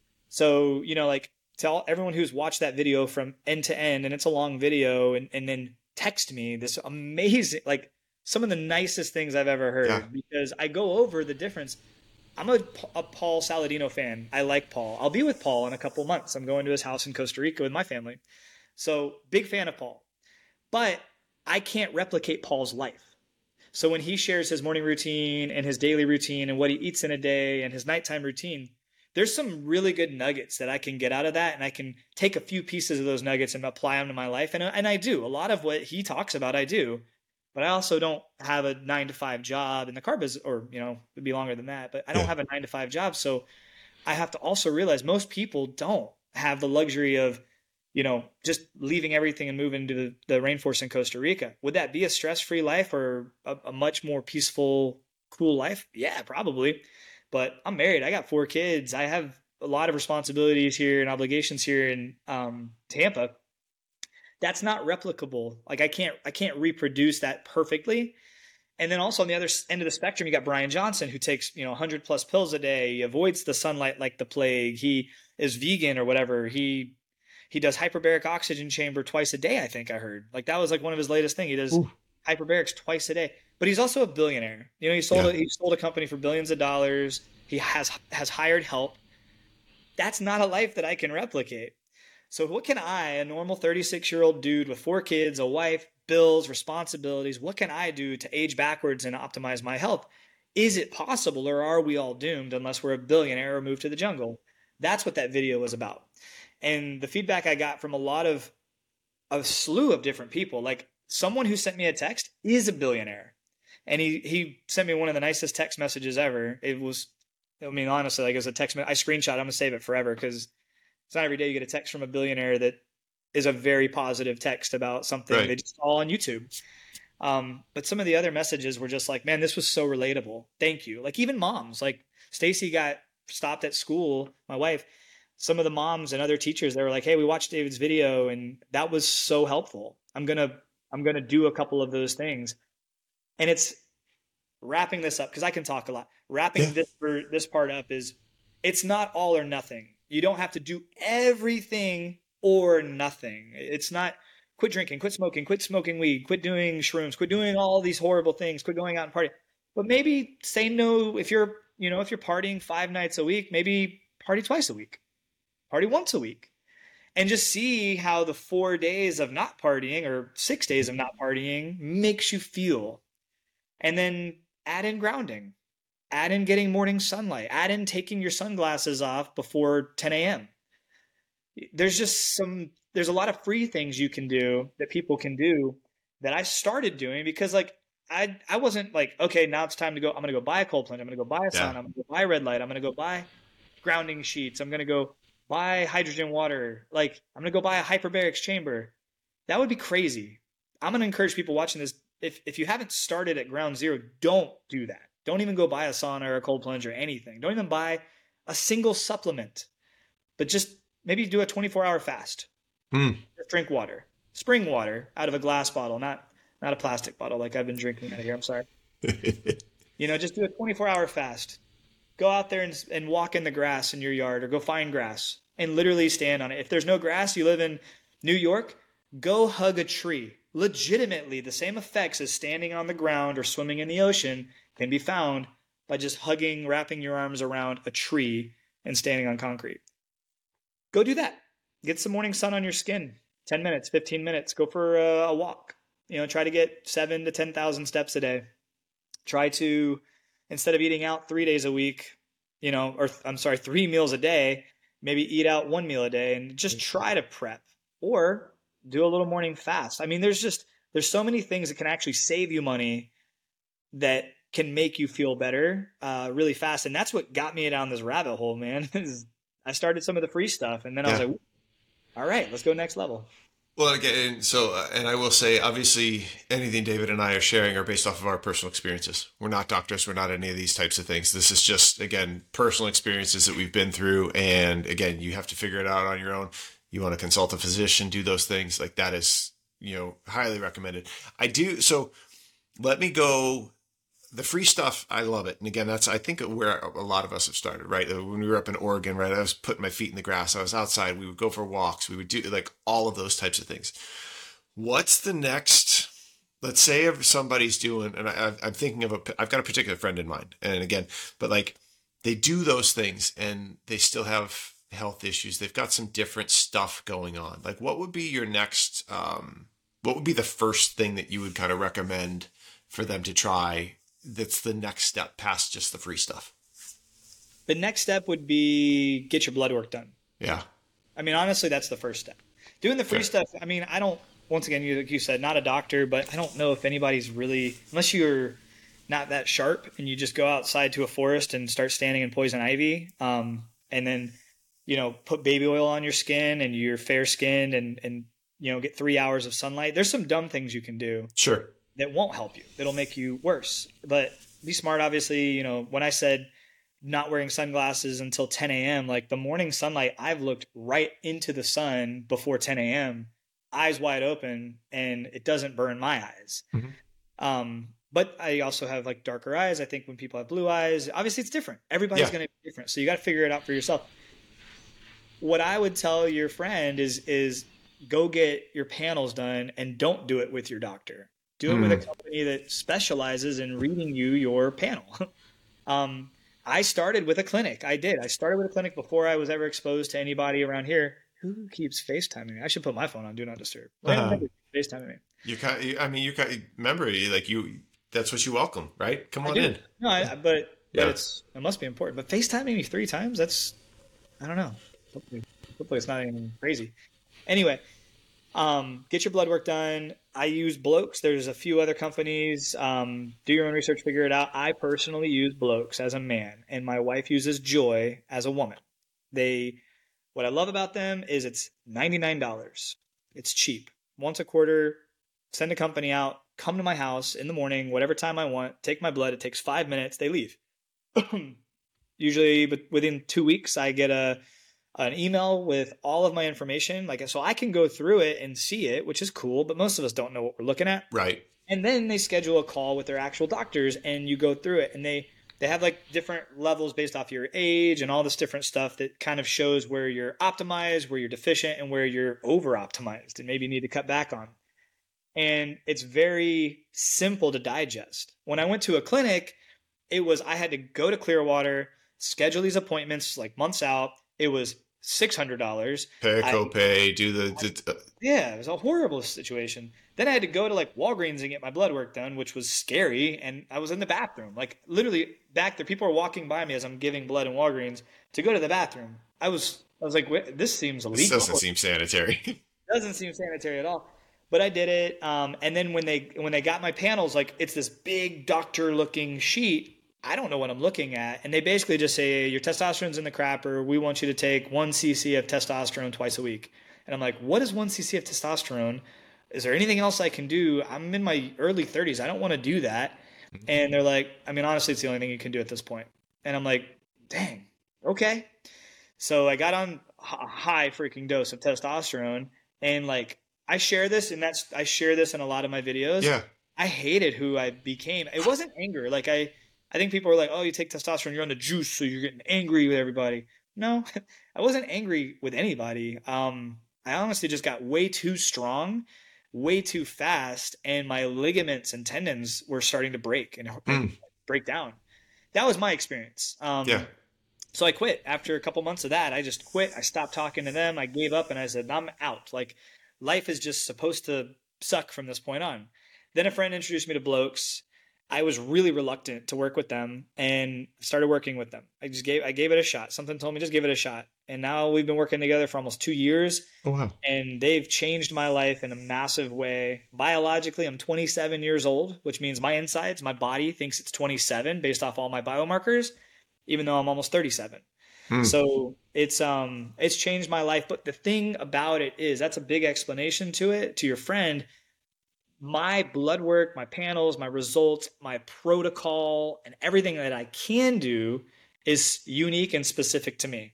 S2: So, like tell everyone who's watched that video from end to end, and it's a long video, and then text me this amazing, like some of the nicest things I've ever heard, because I go over the difference. I'm a Paul Saladino fan. I like Paul. I'll be with Paul in a couple months. I'm going to his house in Costa Rica with my family. So big fan of Paul, but I can't replicate Paul's life. So when he shares his morning routine and his daily routine and what he eats in a day and his nighttime routine, there's some really good nuggets that I can get out of that. And I can take a few pieces of those nuggets and apply them to my life. And I do. A lot of what he talks about, I do. But I also don't have a 9-to-5 job in the car business, or, it'd be longer than that. But I don't have a 9-to-5 job. So I have to also realize most people don't have the luxury of, just leaving everything and moving to the rainforest in Costa Rica. Would that be a stress-free life or a much more peaceful, cool life? Yeah, probably. But I'm married. I got 4 kids. I have a lot of responsibilities here and obligations here in Tampa. That's not replicable. Like I can't reproduce that perfectly. And then also on the other end of the spectrum, you got Brian Johnson, who takes 100 plus pills a day. He avoids the sunlight like the plague. He is vegan or whatever. He does hyperbaric oxygen chamber twice a day, I think I heard. Like that was like one of his latest things. He does hyperbarics twice a day. But he's also a billionaire. He sold a company for billions of dollars. He has hired help. That's not a life that I can replicate. So what can I, a normal 36-year-old dude with 4 kids, a wife, bills, responsibilities, what can I do to age backwards and optimize my health? Is it possible, or are we all doomed unless we're a billionaire or move to the jungle? That's what that video was about. And the feedback I got from a slew of different people, like someone who sent me a text is a billionaire. And he sent me one of the nicest text messages ever. It was, honestly, like it was a text, I screenshot, I'm going to save it forever, because it's not every day you get a text from a billionaire that is a very positive text about something they just saw on YouTube. But some of the other messages were just like, man, this was so relatable. Thank you. Like even moms, like Stacy got stopped at school, my wife, some of the moms and other teachers, they were like, hey, we watched David's video and that was so helpful. I'm going to do a couple of those things. And wrapping this up, because I can talk a lot. Wrapping
S1: Yeah.
S2: this part up is, it's not all or nothing. You don't have to do everything or nothing. It's not quit drinking, quit smoking weed, quit doing shrooms, quit doing all these horrible things, quit going out and partying. But maybe say no if you're, if you're partying 5 nights a week, maybe party twice a week, party once a week, and just see how the 4 days of not partying or 6 days of not partying makes you feel. And then add in grounding, add in getting morning sunlight, add in taking your sunglasses off before 10 a.m. There's a lot of free things you can do that people can do that I started doing because like I wasn't like, okay, now it's time to go. I'm going to go buy a cold plunge. I'm going to go buy a sauna. I'm going to go buy red light. I'm going to go buy grounding sheets. I'm going to go buy hydrogen water. Like I'm going to go buy a hyperbarics chamber. That would be crazy. I'm going to encourage people watching this. If you haven't started at ground zero, don't do that. Don't even go buy a sauna or a cold plunge or anything. Don't even buy a single supplement, but just maybe do a 24-hour fast. Just drink water, spring water out of a glass bottle, not a plastic bottle like I've been drinking out of here. I'm sorry. Just do a 24-hour fast. Go out there and walk in the grass in your yard, or go find grass and literally stand on it. If there's no grass, you live in New York, go hug a tree. Legitimately, the same effects as standing on the ground or swimming in the ocean can be found by just wrapping your arms around a tree and standing on concrete. Go do that. Get some morning sun on your skin. 10 minutes, 15 minutes. Go for a walk. Try to get 7,000 to 10,000 steps a day. Try to, instead of eating out 3 days a week, 3 meals a day, maybe eat out 1 meal a day and just try to prep, or do a little morning fast. I mean, there's so many things that can actually save you money that can make you feel better really fast. And that's what got me down this rabbit hole, man. I started some of the free stuff, and then I was like, all right, let's go next level.
S1: Well, again, and I will say, obviously, anything David and I are sharing are based off of our personal experiences. We're not doctors. We're not any of these types of things. This is just, again, personal experiences that we've been through. And again, you have to figure it out on your own. You want to consult a physician, do those things. Like that is, highly recommended. I do. So let me go. The free stuff, I love it. And again, that's, I think, where a lot of us have started, right? When we were up in Oregon, right? I was putting my feet in the grass. I was outside. We would go for walks. We would do like all of those types of things. What's the next? Let's say if somebody's doing, and I'm thinking of I've got a particular friend in mind. And again, but like they do those things and they still have health issues. They've got some different stuff going on. Like what would be your next, what would be the first thing that you would kind of recommend for them to try? That's the next step past just the free stuff.
S2: The next step would be get your blood work done.
S1: Yeah.
S2: I mean, honestly, that's the first step. Doing the free stuff. I mean, I don't, once again, you said, not a doctor, but I don't know if anybody's really, unless you're not that sharp and you just go outside to a forest and start standing in poison ivy. And then, put baby oil on your skin and you're fair skinned and, get 3 hours of sunlight. There's some dumb things you can do.
S1: Sure.
S2: That won't help you. That'll make you worse. But be smart, obviously. When I said not wearing sunglasses until 10 a.m., like the morning sunlight, I've looked right into the sun before 10 a.m., eyes wide open, and it doesn't burn my eyes. Mm-hmm. But I also have like darker eyes. I think when people have blue eyes, obviously it's different. Everybody's going to be different. So you got to figure it out for yourself. What I would tell your friend is go get your panels done and don't do it with your doctor. Do it with a company that specializes in reading you your panel. I started with a clinic. I started with a clinic before I was ever exposed to anybody around here. Who keeps FaceTiming me? I should put my phone on Do Not Disturb. FaceTiming me.
S1: You remember, like that's what you welcome, right? Come on in.
S2: No, but it must be important. But FaceTiming me 3 times, I don't know. Hopefully it's not anything crazy. Anyway, get your blood work done. I use Blokes. There's a few other companies. Do your own research, figure it out. I personally use Blokes as a man, and my wife uses Joy as a woman. What I love about them is it's $99. It's cheap. Once a quarter, send a company out, come to my house in the morning, whatever time I want, take my blood. It takes 5 minutes. They leave. Usually, but within 2 weeks, I get an email with all of my information. So I can go through it and see it, which is cool, but most of us don't know what we're looking at.
S1: Right.
S2: And then they schedule a call with their actual doctors and you go through it, and they have like different levels based off your age and all this different stuff that kind of shows where you're optimized, where you're deficient, and where you're over optimized and maybe need to cut back on. And it's very simple to digest. When I went to a clinic, I had to go to Clearwater, schedule these appointments like months out. It was $600.
S1: Pay a copay,
S2: yeah, it was a horrible situation. Then I had to go to like Walgreens and get my blood work done, which was scary. And I was in the bathroom, like literally back there. People are walking by me as I'm giving blood in Walgreens to go to the bathroom. I was like, this seems illegal.
S1: This doesn't seem sanitary.
S2: Doesn't seem sanitary at all. But I did it. And then when they got my panels, like it's this big doctor looking sheet. I don't know what I'm looking at. And they basically just say, your testosterone's in the crapper. We want you to take 1 cc of testosterone twice a week. And I'm like, what is 1 cc of testosterone? Is there anything else I can do? I'm in my early 30s. I don't want to do that. And they're like, I mean, honestly, it's the only thing you can do at this point. And I'm like, dang, okay. So I got on a high freaking dose of testosterone. And like, I share this in a lot of my videos.
S1: Yeah.
S2: I hated who I became. It wasn't anger. Like I think people are like, oh, you take testosterone, you're on the juice, so you're getting angry with everybody. No, I wasn't angry with anybody. I honestly just got way too strong, way too fast, and my ligaments and tendons were starting to break and break down. That was my experience.
S1: Yeah.
S2: So I quit. After a couple months of that, I just quit. I stopped talking to them. I gave up, and I said, I'm out. Like, life is just supposed to suck from this point on. Then a friend introduced me to Blokes. I was really reluctant to work with them and started working with them. I gave it a shot. Something told me just give it a shot. And now we've been working together for almost 2 years.
S1: Oh, wow.
S2: And they've changed my life in a massive way. Biologically, I'm 27 years old, which means my insides, my body thinks it's 27 based off all my biomarkers, even though I'm almost 37. So it's changed my life. But the thing about it is, that's a big explanation to it, to your friend. My blood work, my panels, my results, my protocol, and everything that I can do is unique and specific to me.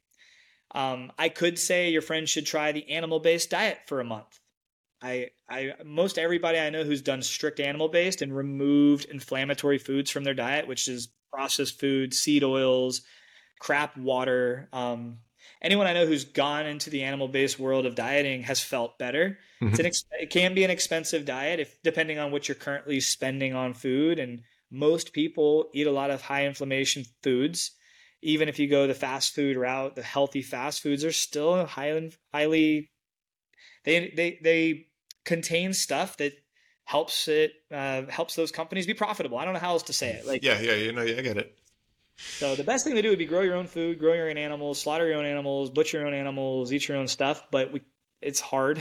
S2: I could say your friend should try the animal-based diet for a month. Most everybody I know who's done strict animal-based and removed inflammatory foods from their diet, which is processed foods, seed oils, crap water. Anyone I know who's gone into the animal-based world of dieting has felt better. It can be an expensive diet depending on what you're currently spending on food. And most people eat a lot of high inflammation foods. Even if you go the fast food route, the healthy fast foods are still highly they contain stuff that helps those companies be profitable. I don't know how else to say it. Like,
S1: yeah, I get it.
S2: So the best thing to do would be grow your own food, grow your own animals, slaughter your own animals, butcher your own animals, eat your own stuff. But it's hard.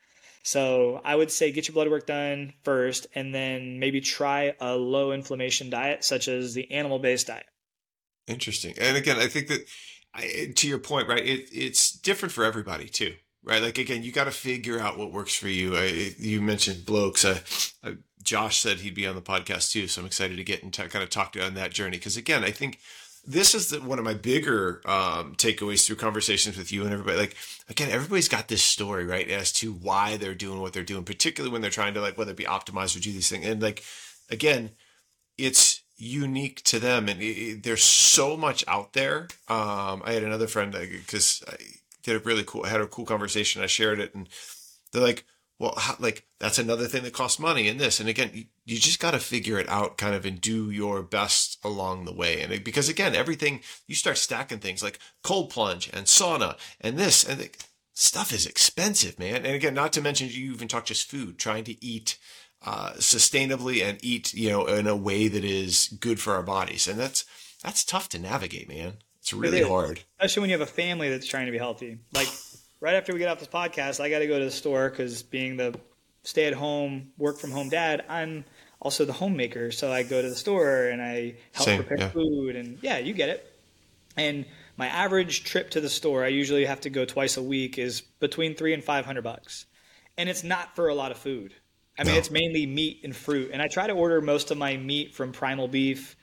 S2: So I would say get your blood work done first, and then maybe try a low inflammation diet, such as the animal-based diet.
S1: Interesting. And again, I think that to your point, right, it's different for everybody too, right? Like, again, you got to figure out what works for you. You mentioned Blokes. Josh said he'd be on the podcast too. So I'm excited to get and kind of talk to you on that journey. Because again, I think this is one of my bigger takeaways through conversations with you and everybody. Like, again, everybody's got this story, right, as to why they're doing what they're doing, particularly when they're trying to, like, whether it be optimize or do these things. And like, again, it's unique to them. And there's so much out there. I had another friend, because I had a cool conversation. I shared it, and they're like, well, that's another thing that costs money and this. And again, you just got to figure it out kind of and do your best along the way. And because again, everything, you start stacking things like cold plunge and sauna and this, and stuff is expensive, man. And again, not to mention, you even talk just food, trying to eat sustainably and eat, in a way that is good for our bodies. And that's tough to navigate, man. It's really hard.
S2: Especially when you have a family that's trying to be healthy. Like, right after we get off this podcast, I got to go to the store because being the stay-at-home, work-from-home dad, I'm also the homemaker. So I go to the store and I help prepare food. And yeah, you get it. And my average trip to the store, I usually have to go twice a week, is between $300 and $500. And it's not for a lot of food. I mean, it's mainly meat and fruit. And I try to order most of my meat from Primal Beef.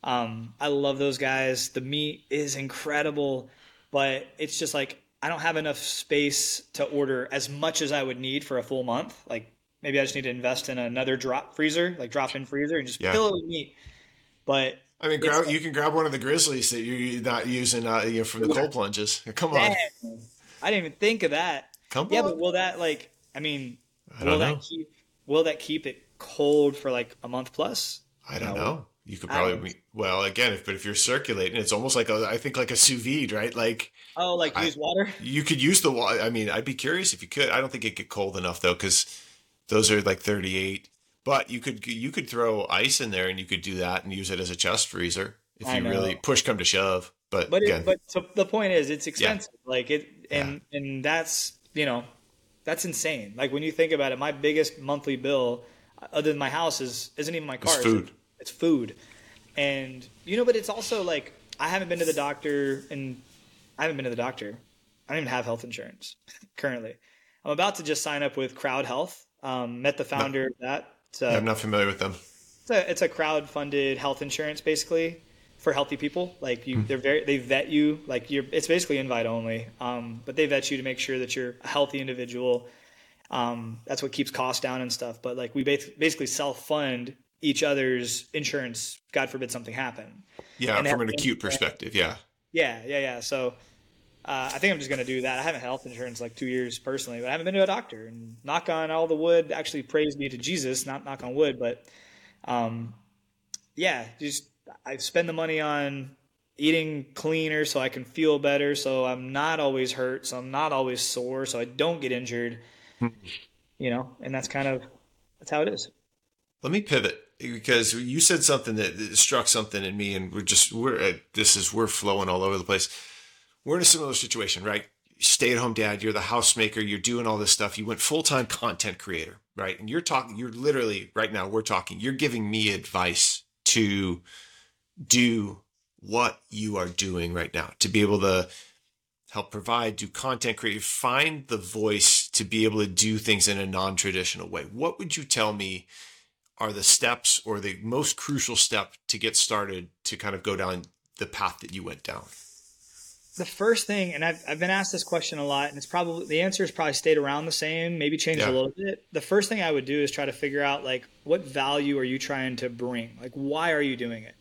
S2: I love those guys. The meat is incredible, but it's just like, I don't have enough space to order as much as I would need for a full month. Like, maybe I just need to invest in another drop-in freezer, and just
S1: Yeah.
S2: fill it with meat. But
S1: I mean,
S2: it's
S1: you can grab one of the Grizzlies that you're not using, from the cold plunges. Come on.
S2: dang, I didn't even think of that.
S1: Come
S2: Yeah,
S1: on.
S2: but will that like? I mean,
S1: I don't know.
S2: will that keep it cold for like a month plus?
S1: I don't know. You could
S2: I don't
S1: probably, well, again, but if you're circulating, it's almost like I think like a sous vide, right? Like
S2: Oh, like use water?
S1: you could use the water. I mean, I'd be curious if you could. I don't think it'd get cold enough though, because those are like 38. But you could throw ice in there and you could do that and use it as a chest freezer if
S2: I
S1: you really
S2: know.
S1: push come to shove. But
S2: But
S1: again,
S2: so the point is, it's
S1: yeah,
S2: expensive. Like it,
S1: yeah,
S2: and that's that's insane. Like when you think about it, my biggest monthly bill, other than my house, isn't even my
S1: it's
S2: car.
S1: food.
S2: It's food, and but it's also like I haven't been to the doctor, and I haven't been to the doctor. I don't even have health insurance currently. I'm about to just sign up with Crowd Health. Met the
S1: No,
S2: founder of that.
S1: yeah, I'm not familiar with them.
S2: It's a crowd funded health insurance basically for healthy people. Like
S1: Hmm.
S2: they vet you like it's basically invite only. But they vet you to make sure that you're a healthy individual. That's what keeps costs down and stuff. But like we basically self fund each other's insurance. God forbid something happen.
S1: Yeah,
S2: And they
S1: from
S2: have,
S1: an acute perspective, yeah.
S2: yeah. So I think I'm just going to do that. I haven't had health insurance like 2 years personally, but I haven't been to a doctor. And knock on all the wood, actually praise be to Jesus, not knock on wood, but um, yeah, just I spend the money on eating cleaner so I can feel better, so I'm not always hurt, so I'm not always sore, so I don't get injured, and that's how it is.
S1: Let me pivot because you said something that struck something in me, and we're flowing all over the place. We're in a similar situation, right? Stay at home dad, you're the housemaker, you're doing all this stuff. You went full time content creator, right? And you're literally right now, you're giving me advice to do what you are doing right now, to be able to help provide, do content create, find the voice to be able to do things in a non traditional way. What would you tell me are the steps or the most crucial step to get started to kind of go down the path that you went down?
S2: The first thing, and I've been asked this question a lot, and the answer has probably stayed around the same, maybe changed a
S1: Yeah.
S2: little bit. The first thing I would do is try to figure out like what value are you trying to bring? Like why are you doing it?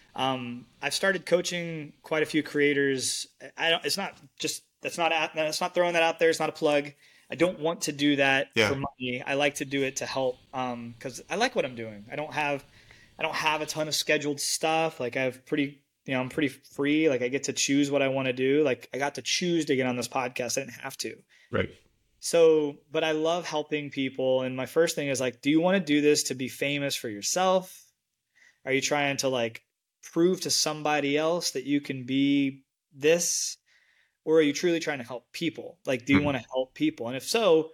S2: I've started coaching quite a few creators. I don't. It's not just that's not throwing that out there. It's not a plug. I don't want to do that
S1: Yeah.
S2: for money. I like to do it to help because I like what I'm doing. I don't have a ton of scheduled stuff. Like I have I'm pretty free. Like I get to choose what I want to do. Like I got to choose to get on this podcast. I didn't have to.
S1: Right.
S2: So, but I love helping people. And my first thing is like, do you want to do this to be famous for yourself? Are you trying to like prove to somebody else that you can be this? Or are you truly trying to help people? Like, do you want to help people? And if so,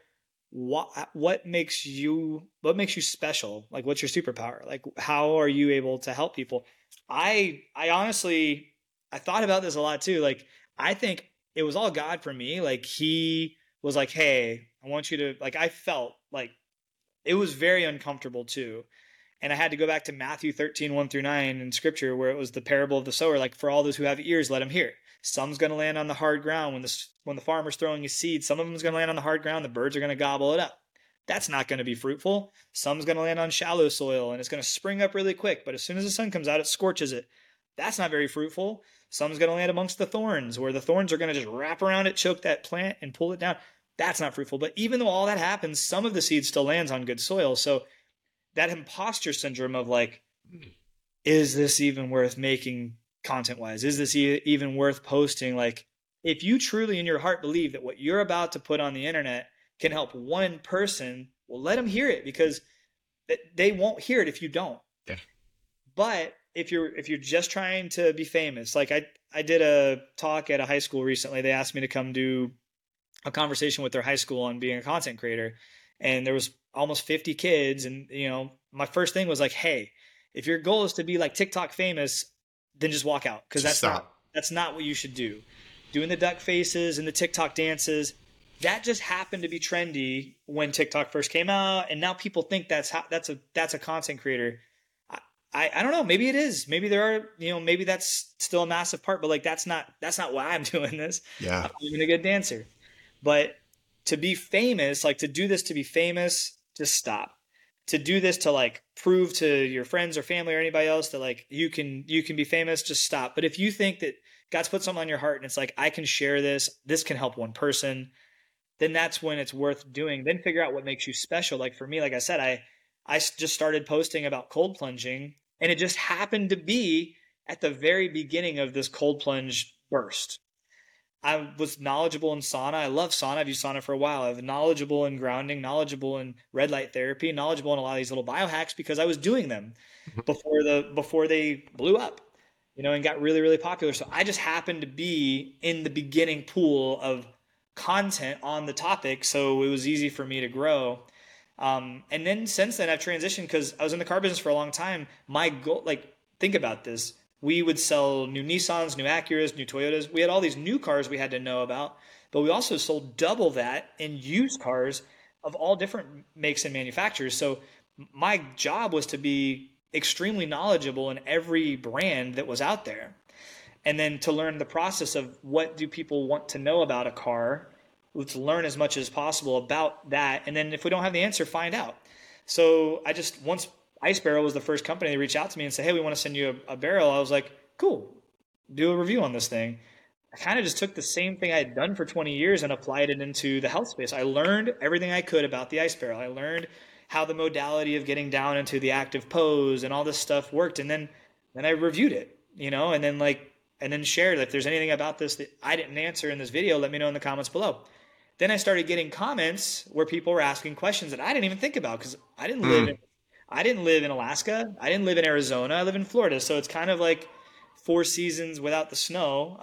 S2: what makes you special? Like, what's your superpower? Like, how are you able to help people? I honestly, I thought about this a lot too. Like, I think it was all God for me. Like, he was like, hey, I want you to, like, I felt like it was very uncomfortable too. And I had to go back to Matthew 13, 1-9 in scripture, where it was the parable of the sower. Like, for all those who have ears, let them hear. Some's going to land on the hard ground when the farmer's throwing his seed. Some of them's going to land on the hard ground. The birds are going to gobble it up. That's not going to be fruitful. Some's going to land on shallow soil and it's going to spring up really quick. But as soon as the sun comes out, it scorches it. That's not very fruitful. Some's going to land amongst the thorns, where the thorns are going to just wrap around it, choke that plant, and pull it down. That's not fruitful. But even though all that happens, some of the seed still lands on good soil. So that imposter syndrome of like, is this even worth making content wise? Is this even worth posting? Like, if you truly in your heart believe that what you're about to put on the internet can help one person, well, let them hear it, because they won't hear it if you don't.
S1: Yeah.
S2: But if you're just trying to be famous, like I did a talk at a high school recently. They asked me to come do a conversation with their high school on being a content creator. And there was almost 50 kids. And, my first thing was like, hey, if your goal is to be like TikTok famous, then just walk out. Cause that's not what you should do. Doing the duck faces and the TikTok dances, that just happened to be trendy when TikTok first came out. And now people think that's a content creator. I don't know. Maybe it is. Maybe there are, maybe that's still a massive part, but like, that's not why I'm doing this.
S1: Yeah.
S2: I'm even a good dancer. But to be famous, like to do this to be famous, just stop. To do this to like prove to your friends or family or anybody else that like you can be famous, just stop. But if you think that God's put something on your heart and it's like, I can share this can help one person, then that's when it's worth doing. Then figure out what makes you special. Like for me, like I said, I just started posting about cold plunging, and it just happened to be at the very beginning of this cold plunge burst. I was knowledgeable in sauna. I love sauna. I've used sauna for a while. I was knowledgeable in grounding, knowledgeable in red light therapy, knowledgeable in a lot of these little biohacks because I was doing them before they blew up, and got really, really popular. So I just happened to be in the beginning pool of content on the topic. So it was easy for me to grow. And then since then I've transitioned because I was in the car business for a long time. My goal, like, think about this. We would sell new Nissans, new Acuras, new Toyotas. We had all these new cars we had to know about, but we also sold double that in used cars of all different makes and manufacturers. So my job was to be extremely knowledgeable in every brand that was out there. And then to learn the process of what do people want to know about a car. Let's learn as much as possible about that. And then if we don't have the answer, find out. So once Ice Barrel was the first company that reached out to me and said, hey, we want to send you a barrel. I was like, cool, do a review on this thing. I kind of just took the same thing I had done for 20 years and applied it into the health space. I learned everything I could about the Ice Barrel. I learned how the modality of getting down into the active pose and all this stuff worked. And then I reviewed it, and then shared, if there's anything about this that I didn't answer in this video, let me know in the comments below. Then I started getting comments where people were asking questions that I didn't even think about because I didn't live in Alaska. I didn't live in Arizona. I live in Florida. So it's kind of like 4 seasons without the snow.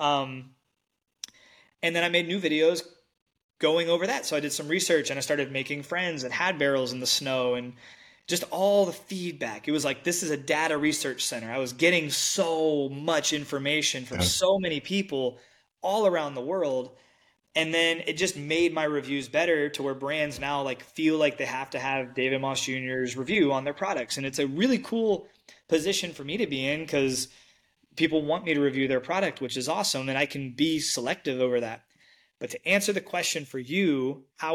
S2: And then I made new videos going over that. So I did some research and I started making friends that had barrels in the snow and just all the feedback. It was like, this is a data research center. I was getting so much information from so many people all around the world. And then it just made my reviews better to where brands now like feel like they have to have David Moss Jr.'s review on their products. And it's a really cool position for me to be in because people want me to review their product, which is awesome. And I can be selective over that. But to answer the question for you, how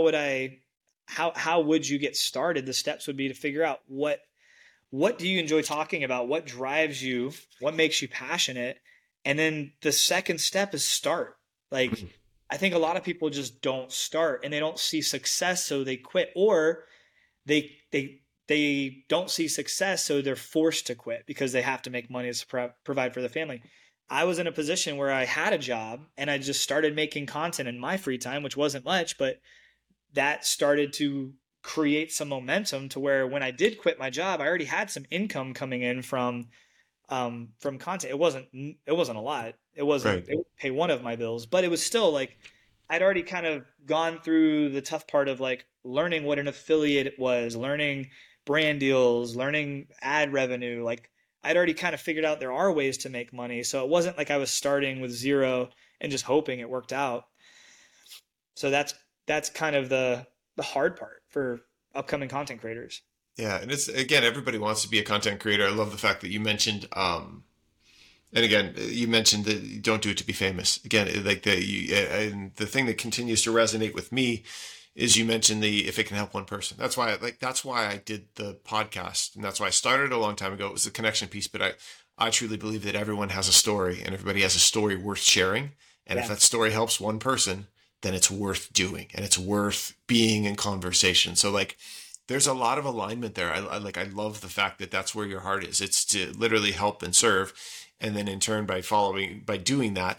S2: would you get started? The steps would be to figure out what do you enjoy talking about? What drives you? What makes you passionate? And then the second step is start. Like, I think a lot of people just don't start and they don't see success, so they quit, or they don't see success, so they're forced to quit because they have to make money to provide for the family. I was in a position where I had a job and I just started making content in my free time, which wasn't much, but that started to create some momentum to where when I did quit my job, I already had some income coming in from content. It wasn't a lot. It wasn't, right. It would pay one of my bills, but it was still like, I'd already kind of gone through the tough part of like learning what an affiliate was, learning brand deals, learning ad revenue. Like I'd already kind of figured out there are ways to make money. So it wasn't like I was starting with zero and just hoping it worked out. So that's kind of the hard part for upcoming content creators.
S1: Yeah. And it's, again, everybody wants to be a content creator. I love the fact that you mentioned, and again, you mentioned that you don't do it to be famous. Again, like and the thing that continues to resonate with me is you mentioned if it can help one person. That's why I did the podcast, and that's why I started a long time ago. It was the connection piece, but I truly believe that everyone has a story, and everybody has a story worth sharing. And if that story helps one person, then it's worth doing, and it's worth being in conversation. So like, there's a lot of alignment there. I love the fact that that's where your heart is. It's to literally help and serve. And then in turn, by doing that,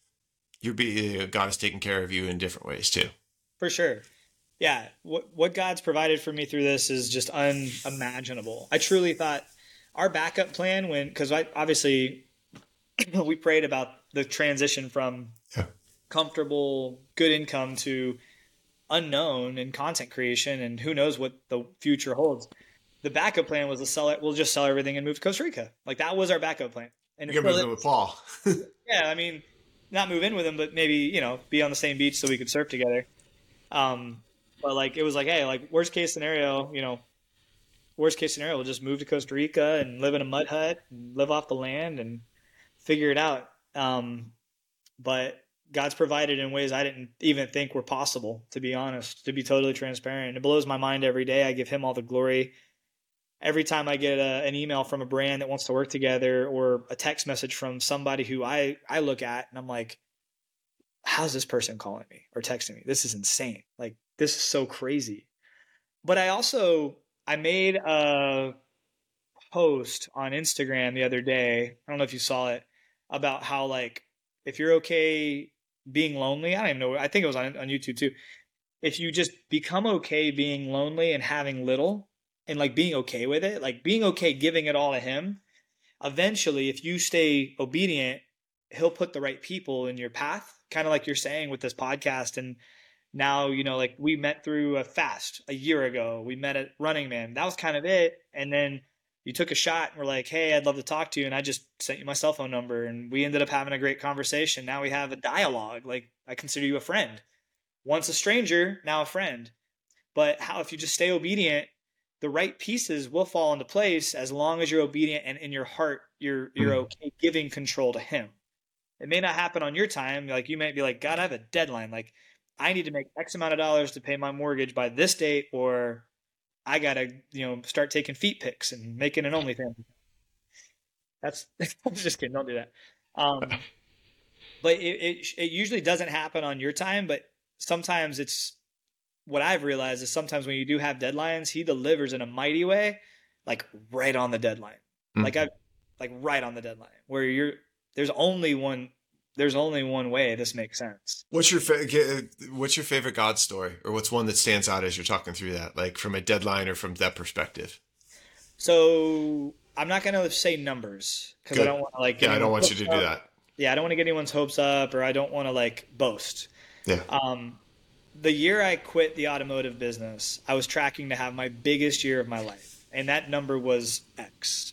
S1: God is taking care of you in different ways too.
S2: For sure. Yeah. What God's provided for me through this is just unimaginable. I truly thought our backup plan because obviously we prayed about the transition from comfortable, good income to unknown in content creation, and who knows what the future holds. The backup plan was to sell it. We'll just sell everything and move to Costa Rica. Like that was our backup plan. And
S1: you're moving with Paul.
S2: Yeah, I mean, not move in with him, but maybe be on the same beach so we could surf together. But like it was like, hey, like worst case scenario, we'll just move to Costa Rica and live in a mud hut and live off the land and figure it out. But God's provided in ways I didn't even think were possible, to be honest, to be totally transparent. It blows my mind every day. I give him all the glory. Every time I get an email from a brand that wants to work together, or a text message from somebody who I look at and I'm like, how's this person calling me or texting me? This is insane. Like, this is so crazy. But I made a post on Instagram the other day. I don't know if you saw it, about how, like, if you're okay being lonely, I don't even know. I think it was on YouTube too. If you just become okay being lonely and having little, and like being okay with it, like being okay giving it all to him, eventually, if you stay obedient, he'll put the right people in your path. Kind of like you're saying with this podcast. And now, like, we met through a fast a year ago. We met at Running Man. That was kind of it. And then you took a shot and were like, hey, I'd love to talk to you. And I just sent you my cell phone number, and we ended up having a great conversation. Now we have a dialogue. Like, I consider you a friend. Once a stranger, now a friend. But if you just stay obedient, the right pieces will fall into place, as long as you're obedient and in your heart, you're okay giving control to him. It may not happen on your time. Like, you might be like, God, I have a deadline. Like, I need to make X amount of dollars to pay my mortgage by this date, or I gotta, start taking feet pics and making an OnlyFans. That's I'm just kidding. Don't do that. But it usually doesn't happen on your time. But sometimes what I've realized is sometimes when you do have deadlines, he delivers in a mighty way, like right on the deadline. Mm-hmm. Like right on the deadline, where there's only one way this makes sense.
S1: What's your favorite God story, or what's one that stands out as you're talking through that, like from a deadline or from that perspective?
S2: So I'm not going to say numbers, because I don't want to
S1: I don't want you to do that.
S2: Yeah, I don't want to get anyone's hopes up, or I don't want to boast.
S1: Yeah.
S2: The year I quit the automotive business, I was tracking to have my biggest year of my life, and that number was X.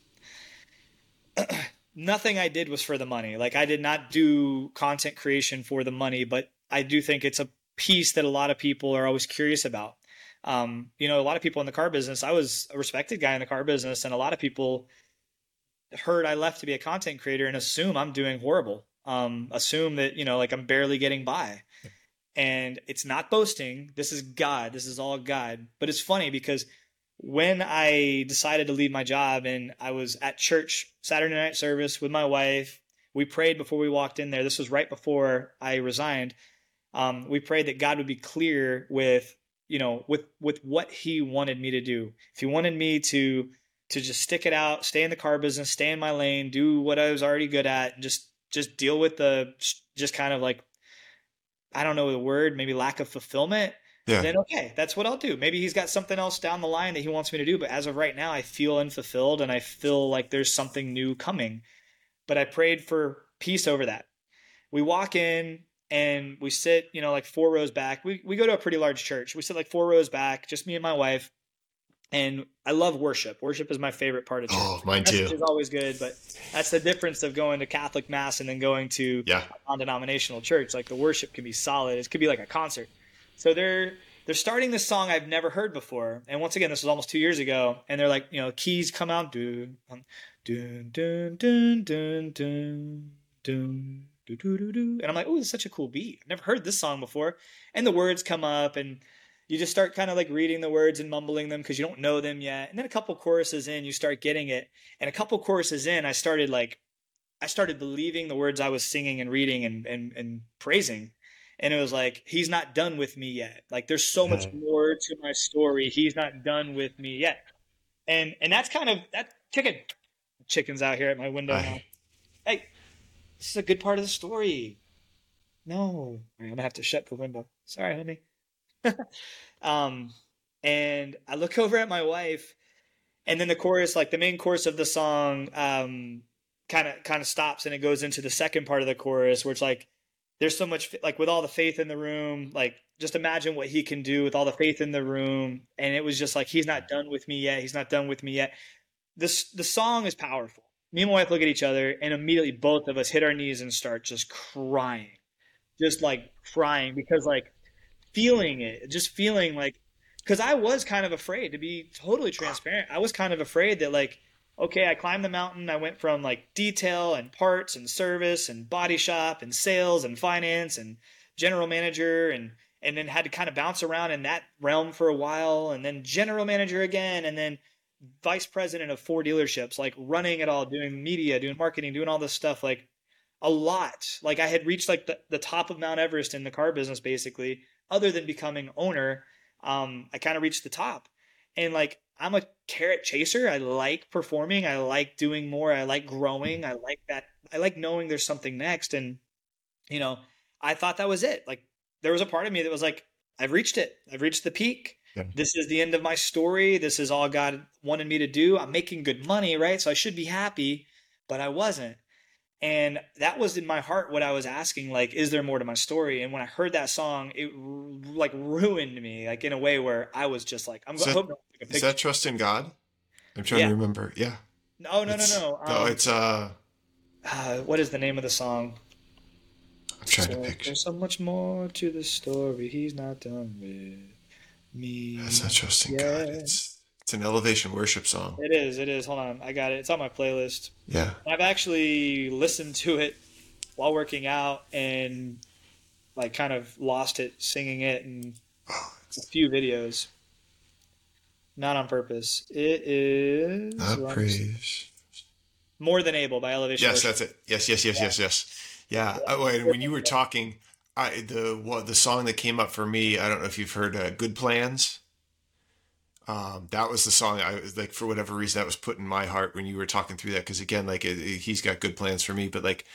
S2: Nothing I did was for the money. Like, I did not do content creation for the money, but I do think it's a piece that a lot of people are always curious about. A lot of people in the car business, I was a respected guy in the car business, and a lot of people heard I left to be a content creator and assume I'm doing horrible. Assume that, I'm barely getting by. And it's not boasting. This is God. This is all God. But it's funny because when I decided to leave my job, and I was at church Saturday night service with my wife, we prayed before we walked in there. This was right before I resigned. We prayed that God would be clear with what he wanted me to do. If he wanted me to just stick it out, stay in the car business, stay in my lane, do what I was already good at, and just deal with just kind of like, I don't know the word, maybe lack of fulfillment, then okay, that's what I'll do. Maybe he's got something else down the line that he wants me to do. But as of right now, I feel unfulfilled, and I feel like there's something new coming. But I prayed for peace over that. We walk in and we sit, like 4 rows back. We go to a pretty large church. We sit like 4 rows back, just me and my wife. And I love worship. Worship is my favorite part of church.
S1: Oh, mine too.
S2: It's always good, but that's the difference of going to Catholic Mass and then going to a non-denominational church. Like, the worship can be solid. It could be like a concert. So they're starting this song I've never heard before. And once again, this was almost 2 years ago. And they're like, keys come out. Dun, dun, dun, dun, dun, dun, dun, dun, dun, dun. And I'm like, oh, this is such a cool beat. I've never heard this song before. And the words come up, and you just start kind of like reading the words and mumbling them because you don't know them yet. And then a couple choruses in, you start getting it. And a couple choruses in, I started believing the words I was singing and reading and praising. And it was like, he's not done with me yet. Like, there's so much more to my story. He's not done with me yet. And that's kind of that chicken's out here at my window now. Hey, this is a good part of the story. No, I'm going to have to shut the window. Sorry, honey. And I look over at my wife, and then the chorus, like the main chorus of the song, kind of stops, and it goes into the second part of the chorus, where it's like, there's so much, like, with all the faith in the room, like, just imagine what he can do with all the faith in the room. And it was just like, he's not done with me yet. He's not done with me yet. The song is powerful. Me and my wife look at each other, and immediately both of us hit our knees and start just crying, because like, feeling it, just feeling like, because I was kind of afraid, to be totally transparent. I was kind of afraid that, like, okay, I climbed the mountain. I went from like detail and parts and service and body shop and sales and finance and general manager and then had to kind of bounce around in that realm for a while and then general manager again and then vice president of 4 dealerships, like running it all, doing media, doing marketing, doing all this stuff, like a lot. Like I had reached like the top of Mount Everest in the car business, basically, other than becoming owner. I kind of reached the top. And like I'm a carrot chaser. I like performing. I like doing more. I like growing. I like that. I like knowing there's something next. And, you know, I thought that was it. Like there was a part of me that was like, I've reached it. I've reached the peak.
S1: Yeah.
S2: This is the end of my story. This is all God wanted me to do. I'm making good money, right? So I should be happy, but I wasn't. And that was in my heart what I was asking, like, is there more to my story? And when I heard that song, it like ruined me, like in a way where I was just like, I'm
S1: Is
S2: going to
S1: that,
S2: hope no one took a
S1: is
S2: picture.
S1: that trust in God? I'm trying to
S2: Yeah.
S1: remember. Yeah.
S2: No, no, no,
S1: It's,
S2: no.
S1: no, it's,
S2: What is the name of the song?
S1: I'm trying to
S2: So
S1: picture.
S2: there's so much more to the story. He's not done with me.
S1: That's not trust in God.
S2: Yeah.
S1: It's an elevation worship song.
S2: It is. It is. Hold on. I got it. It's on my playlist.
S1: Yeah.
S2: I've actually listened to it while working out and like kind of lost it singing it in
S1: Oh,
S2: a few videos. Not on purpose. It is
S1: not praise.
S2: More Than Able by Elevation
S1: Yes,
S2: Worship.
S1: that's it. Yes. Yeah. Oh, and when you were talking, the song that came up for me, I don't know if you've heard "Good Plans." That was the song I was like, for whatever reason, that was put in my heart when you were talking through that. Because again, like he's got good plans for me, but like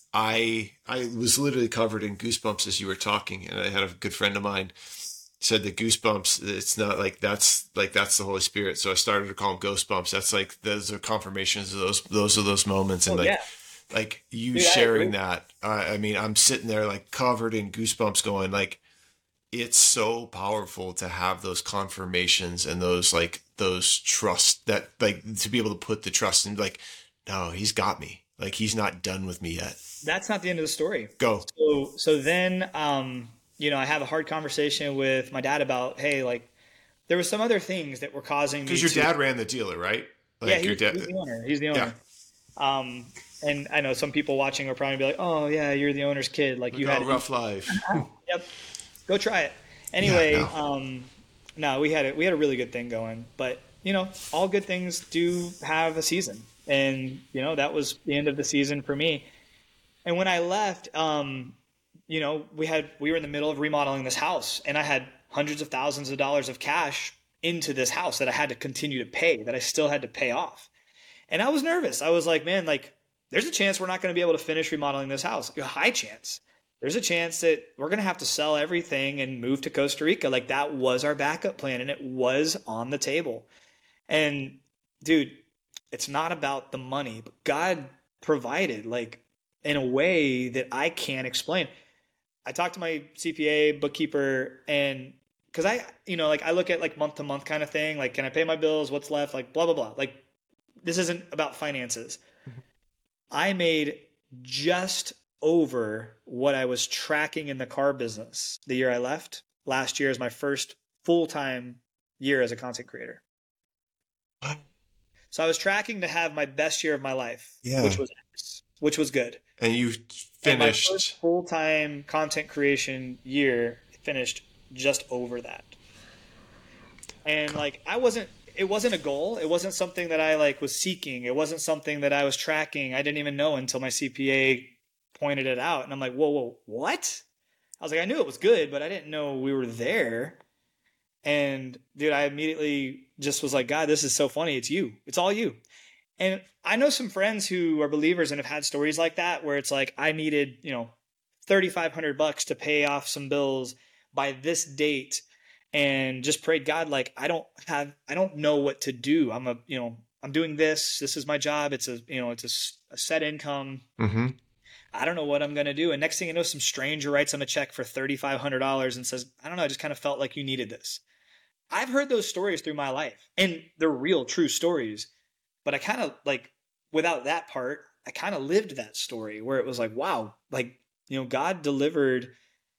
S1: I was literally covered in goosebumps as you were talking, and I had a good friend of mine said that goosebumps, it's not that's the Holy Spirit. So I started to call them ghost bumps. That's like those are confirmations of those moments, and
S2: Oh yeah,
S1: like you
S2: dude, I
S1: sharing
S2: agree.
S1: that. I mean, I'm sitting there like covered in goosebumps, going like, it's so powerful to have those confirmations and those trust, that like to be able to put the trust in, like, no, he's got me. Like he's not done with me yet.
S2: That's not the end of the story.
S1: Go.
S2: So then, I have a hard conversation with my dad about, hey, like there were some other things that were causing me
S1: Because your
S2: to.
S1: dad ran the dealer, right?
S2: Yeah,
S1: Like your
S2: he's
S1: dad.
S2: the owner. He's the
S1: Yeah.
S2: owner. Um, and I know some people watching are probably be like, oh yeah, you're the owner's kid. Like
S1: Look
S2: you
S1: how
S2: had it.
S1: rough life.
S2: Yep. Go try it.
S1: Yeah.
S2: Anyway,
S1: No.
S2: no, we had a really good thing going, but all good things do have a season, and that was the end of the season for me. And when I left, we were in the middle of remodeling this house, and I had hundreds of thousands of dollars of cash into this house that I had to continue to pay, that I still had to pay off. And I was nervous. I was like, man, like there's a chance we're not going to be able to finish remodeling this house. A high chance. There's a chance that we're going to have to sell everything and move to Costa Rica. Like that was our backup plan, and it was on the table. And dude, it's not about the money, but God provided like in a way that I can't explain. I talked to my CPA, bookkeeper, and because like I look at like month to month kind of thing, like can I pay my bills, what's left, like blah blah blah. Like this isn't about finances. I made just over what I was tracking in the car business the year I left. Last year is my first full-time year as a content creator. So I was tracking to have my best year of my life,
S1: Yeah.
S2: which was good.
S1: And you
S2: And my
S1: finished.
S2: first full-time content creation year finished just over that. And like it wasn't a goal. It wasn't something that I like was seeking. It wasn't something that I was tracking. I didn't even know until my CPA pointed it out. And I'm like, whoa, what? I was like, I knew it was good, but I didn't know we were there. And dude, I immediately just was like, God, this is so funny. It's you. It's all you. And I know some friends who are believers and have had stories like that where it's like, I needed, $3,500 to pay off some bills by this date, and just prayed, God, like I don't know what to do. I'm doing this. This is my job. It's a set income.
S1: Mm-hmm.
S2: I don't know what I'm going to do. And next thing you know, some stranger writes him a check for $3,500 and says, I don't know, I just kind of felt like you needed this. I've heard those stories through my life, and they're real, true stories. But I kind of like, without that part, I kind of lived that story where it was like, wow, like, God delivered.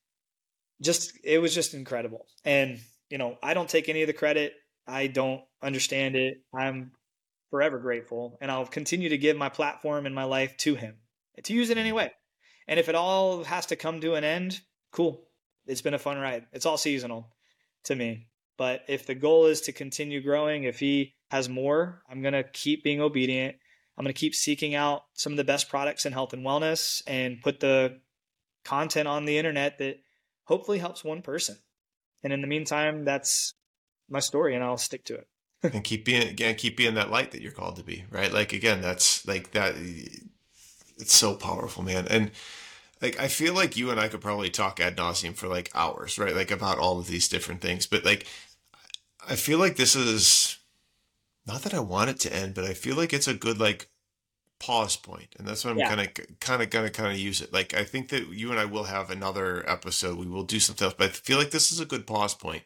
S2: It was just incredible. And, I don't take any of the credit. I don't understand it. I'm forever grateful, and I'll continue to give my platform and my life to him to use it anyway. And if it all has to come to an end, cool. It's been a fun ride. It's all seasonal to me. But if the goal is to continue growing, if he has more, I'm going to keep being obedient. I'm going to keep seeking out some of the best products in health and wellness and put the content on the internet that hopefully helps one person. And in the meantime, that's my story, and I'll stick to it.
S1: And keep being that light that you're called to be, right? Like, again, that's like that. It's so powerful, man. And like, I feel like you and I could probably talk ad nauseum for like hours, right? Like about all of these different things. But like, I feel like this is not that I want it to end, but I feel like it's a good like pause point, and that's what I'm kind of use it. Like, I think that you and I will have another episode. We will do something else, but I feel like this is a good pause point.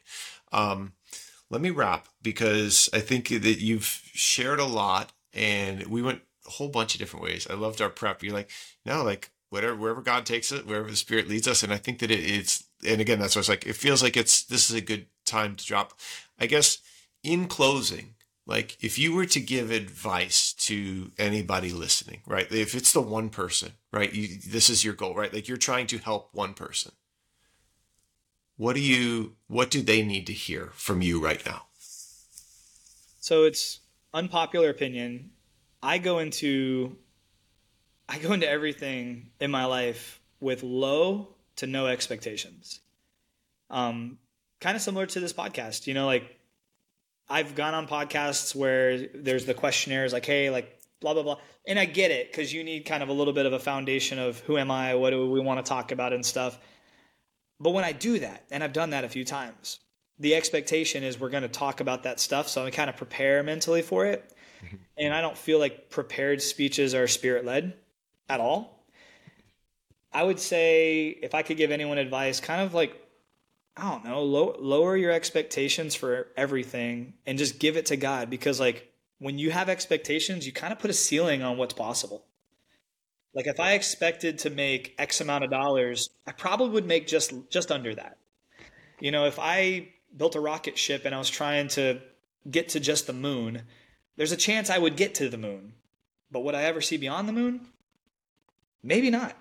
S1: Let me wrap, because I think that you've shared a lot, and we went a whole bunch of different ways. I loved our prep. You're like, no, like wherever God takes it, wherever the Spirit leads us. And I think that it's, and again, that's what it's like. It feels like this is a good time to drop. I guess in closing, like if you were to give advice to anybody listening, right? If it's the one person, right? This is your goal, right? Like you're trying to help one person. What do they need to hear from you right now?
S2: So it's unpopular opinion. I go into everything in my life with low to no expectations. Kind of similar to this podcast, like I've gone on podcasts where there's the questionnaires like, hey, like blah, blah, blah. And I get it, because you need kind of a little bit of a foundation of who am I? What do we want to talk about and stuff. But when I do that, and I've done that a few times, the expectation is we're going to talk about that stuff. So I kind of prepare mentally for it. And I don't feel like prepared speeches are Spirit-led at all. I would say if I could give anyone advice, kind of like, I don't know, lower your expectations for everything and just give it to God. Because like when you have expectations, you kind of put a ceiling on what's possible. Like if I expected to make X amount of dollars, I probably would make just under that. If I built a rocket ship and I was trying to get to just the moon, there's a chance I would get to the moon. But would I ever see beyond the moon? Maybe not.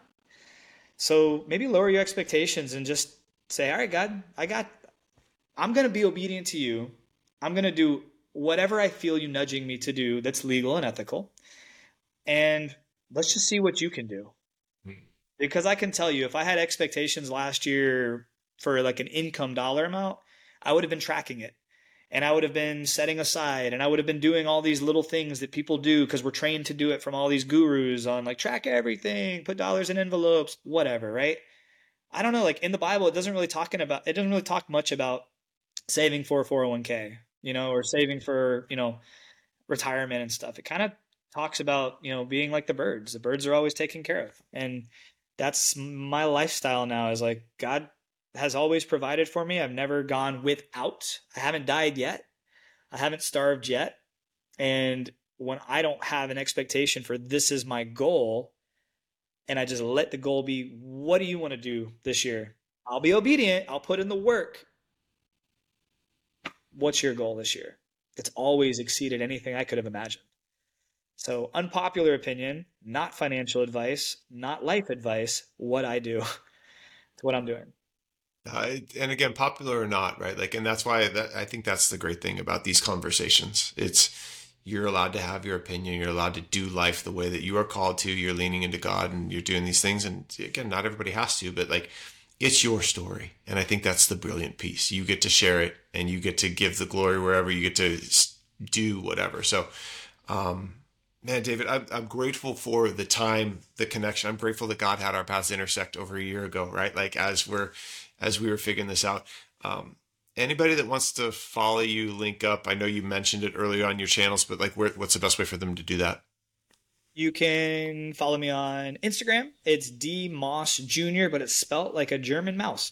S2: So maybe lower your expectations and just say, all right, God, I'm going to be obedient to you. I'm going to do whatever I feel you nudging me to do that's legal and ethical. And let's just see what you can do. Because I can tell you, if I had expectations last year for like an income dollar amount, I would have been tracking it. And I would have been setting aside, and I would have been doing all these little things that people do because we're trained to do it from all these gurus on like track everything, put dollars in envelopes, whatever, right? I don't know, like in the Bible, it doesn't really talk much about saving for a 401k, or saving for, retirement and stuff. It kind of talks about, being like the birds. The birds are always taken care of. And that's my lifestyle now, is like God has always provided for me. I've never gone without. I haven't died yet. I haven't starved yet. And when I don't have an expectation for this is my goal, and I just let the goal be, what do you want to do this year? I'll be obedient. I'll put in the work. What's your goal this year? It's always exceeded anything I could have imagined. So unpopular opinion, not financial advice, not life advice, what I do. It's what I'm doing.
S1: And again, popular or not, right? Like, and that's why I think that's the great thing about these conversations. You're allowed to have your opinion. You're allowed to do life the way that you are called to. You're leaning into God and you're doing these things. And again, not everybody has to, but like, it's your story. And I think that's the brilliant piece. You get to share it, and you get to give the glory wherever you get to do whatever. So, man, David, I'm grateful for the time, the connection. I'm grateful that God had our paths intersect over a year ago, right? Like as we were figuring this out. Anybody that wants to follow you, link up, I know you mentioned it earlier on your channels, but like what's the best way for them to do that?
S2: You can follow me on Instagram. It's D Moss Jr., but it's spelled like a German mouse.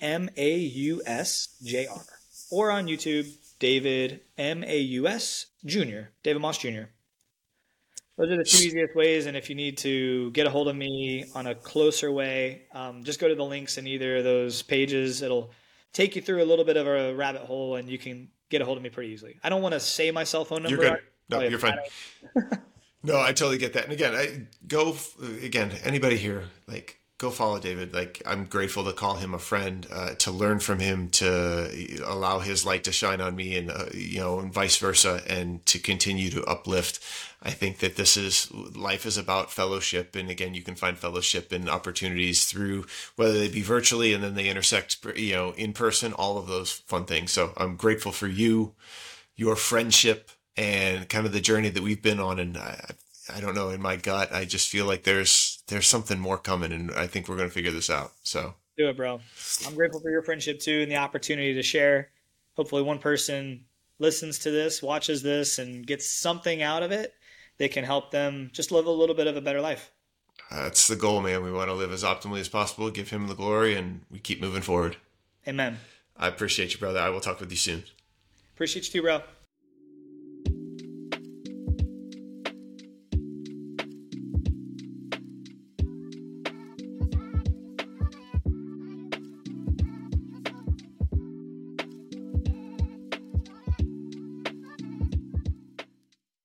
S2: DMAUSJR. Or on YouTube, David MAUS Jr. David Moss Jr. Those are the two easiest ways. And if you need to get a hold of me on a closer way, just go to the links in either of those pages. It'll take you through a little bit of a rabbit hole, and you can get a hold of me pretty easily. I don't want to say my cell phone number
S1: No, you're fine. No, I totally get that. And again, again, anybody here, like, go follow David. Like, I'm grateful to call him a friend, to learn from him, to allow his light to shine on me, and, and vice versa, and to continue to uplift. I think that life is about fellowship. And again, you can find fellowship and opportunities through, whether they be virtually and then they intersect, in person, all of those fun things. So I'm grateful for you, your friendship, and kind of the journey that we've been on. And I don't know, in my gut, I just feel like there's something more coming, and I think we're going to figure this out. So
S2: do it, bro. I'm grateful for your friendship too, and the opportunity to share. Hopefully one person listens to this, watches this, and gets something out of it that can help them just live a little bit of a better life.
S1: That's the goal, man. We want to live as optimally as possible, give him the glory, and we keep moving forward.
S2: Amen.
S1: I appreciate you, brother. I will talk with you soon.
S2: Appreciate you too, bro.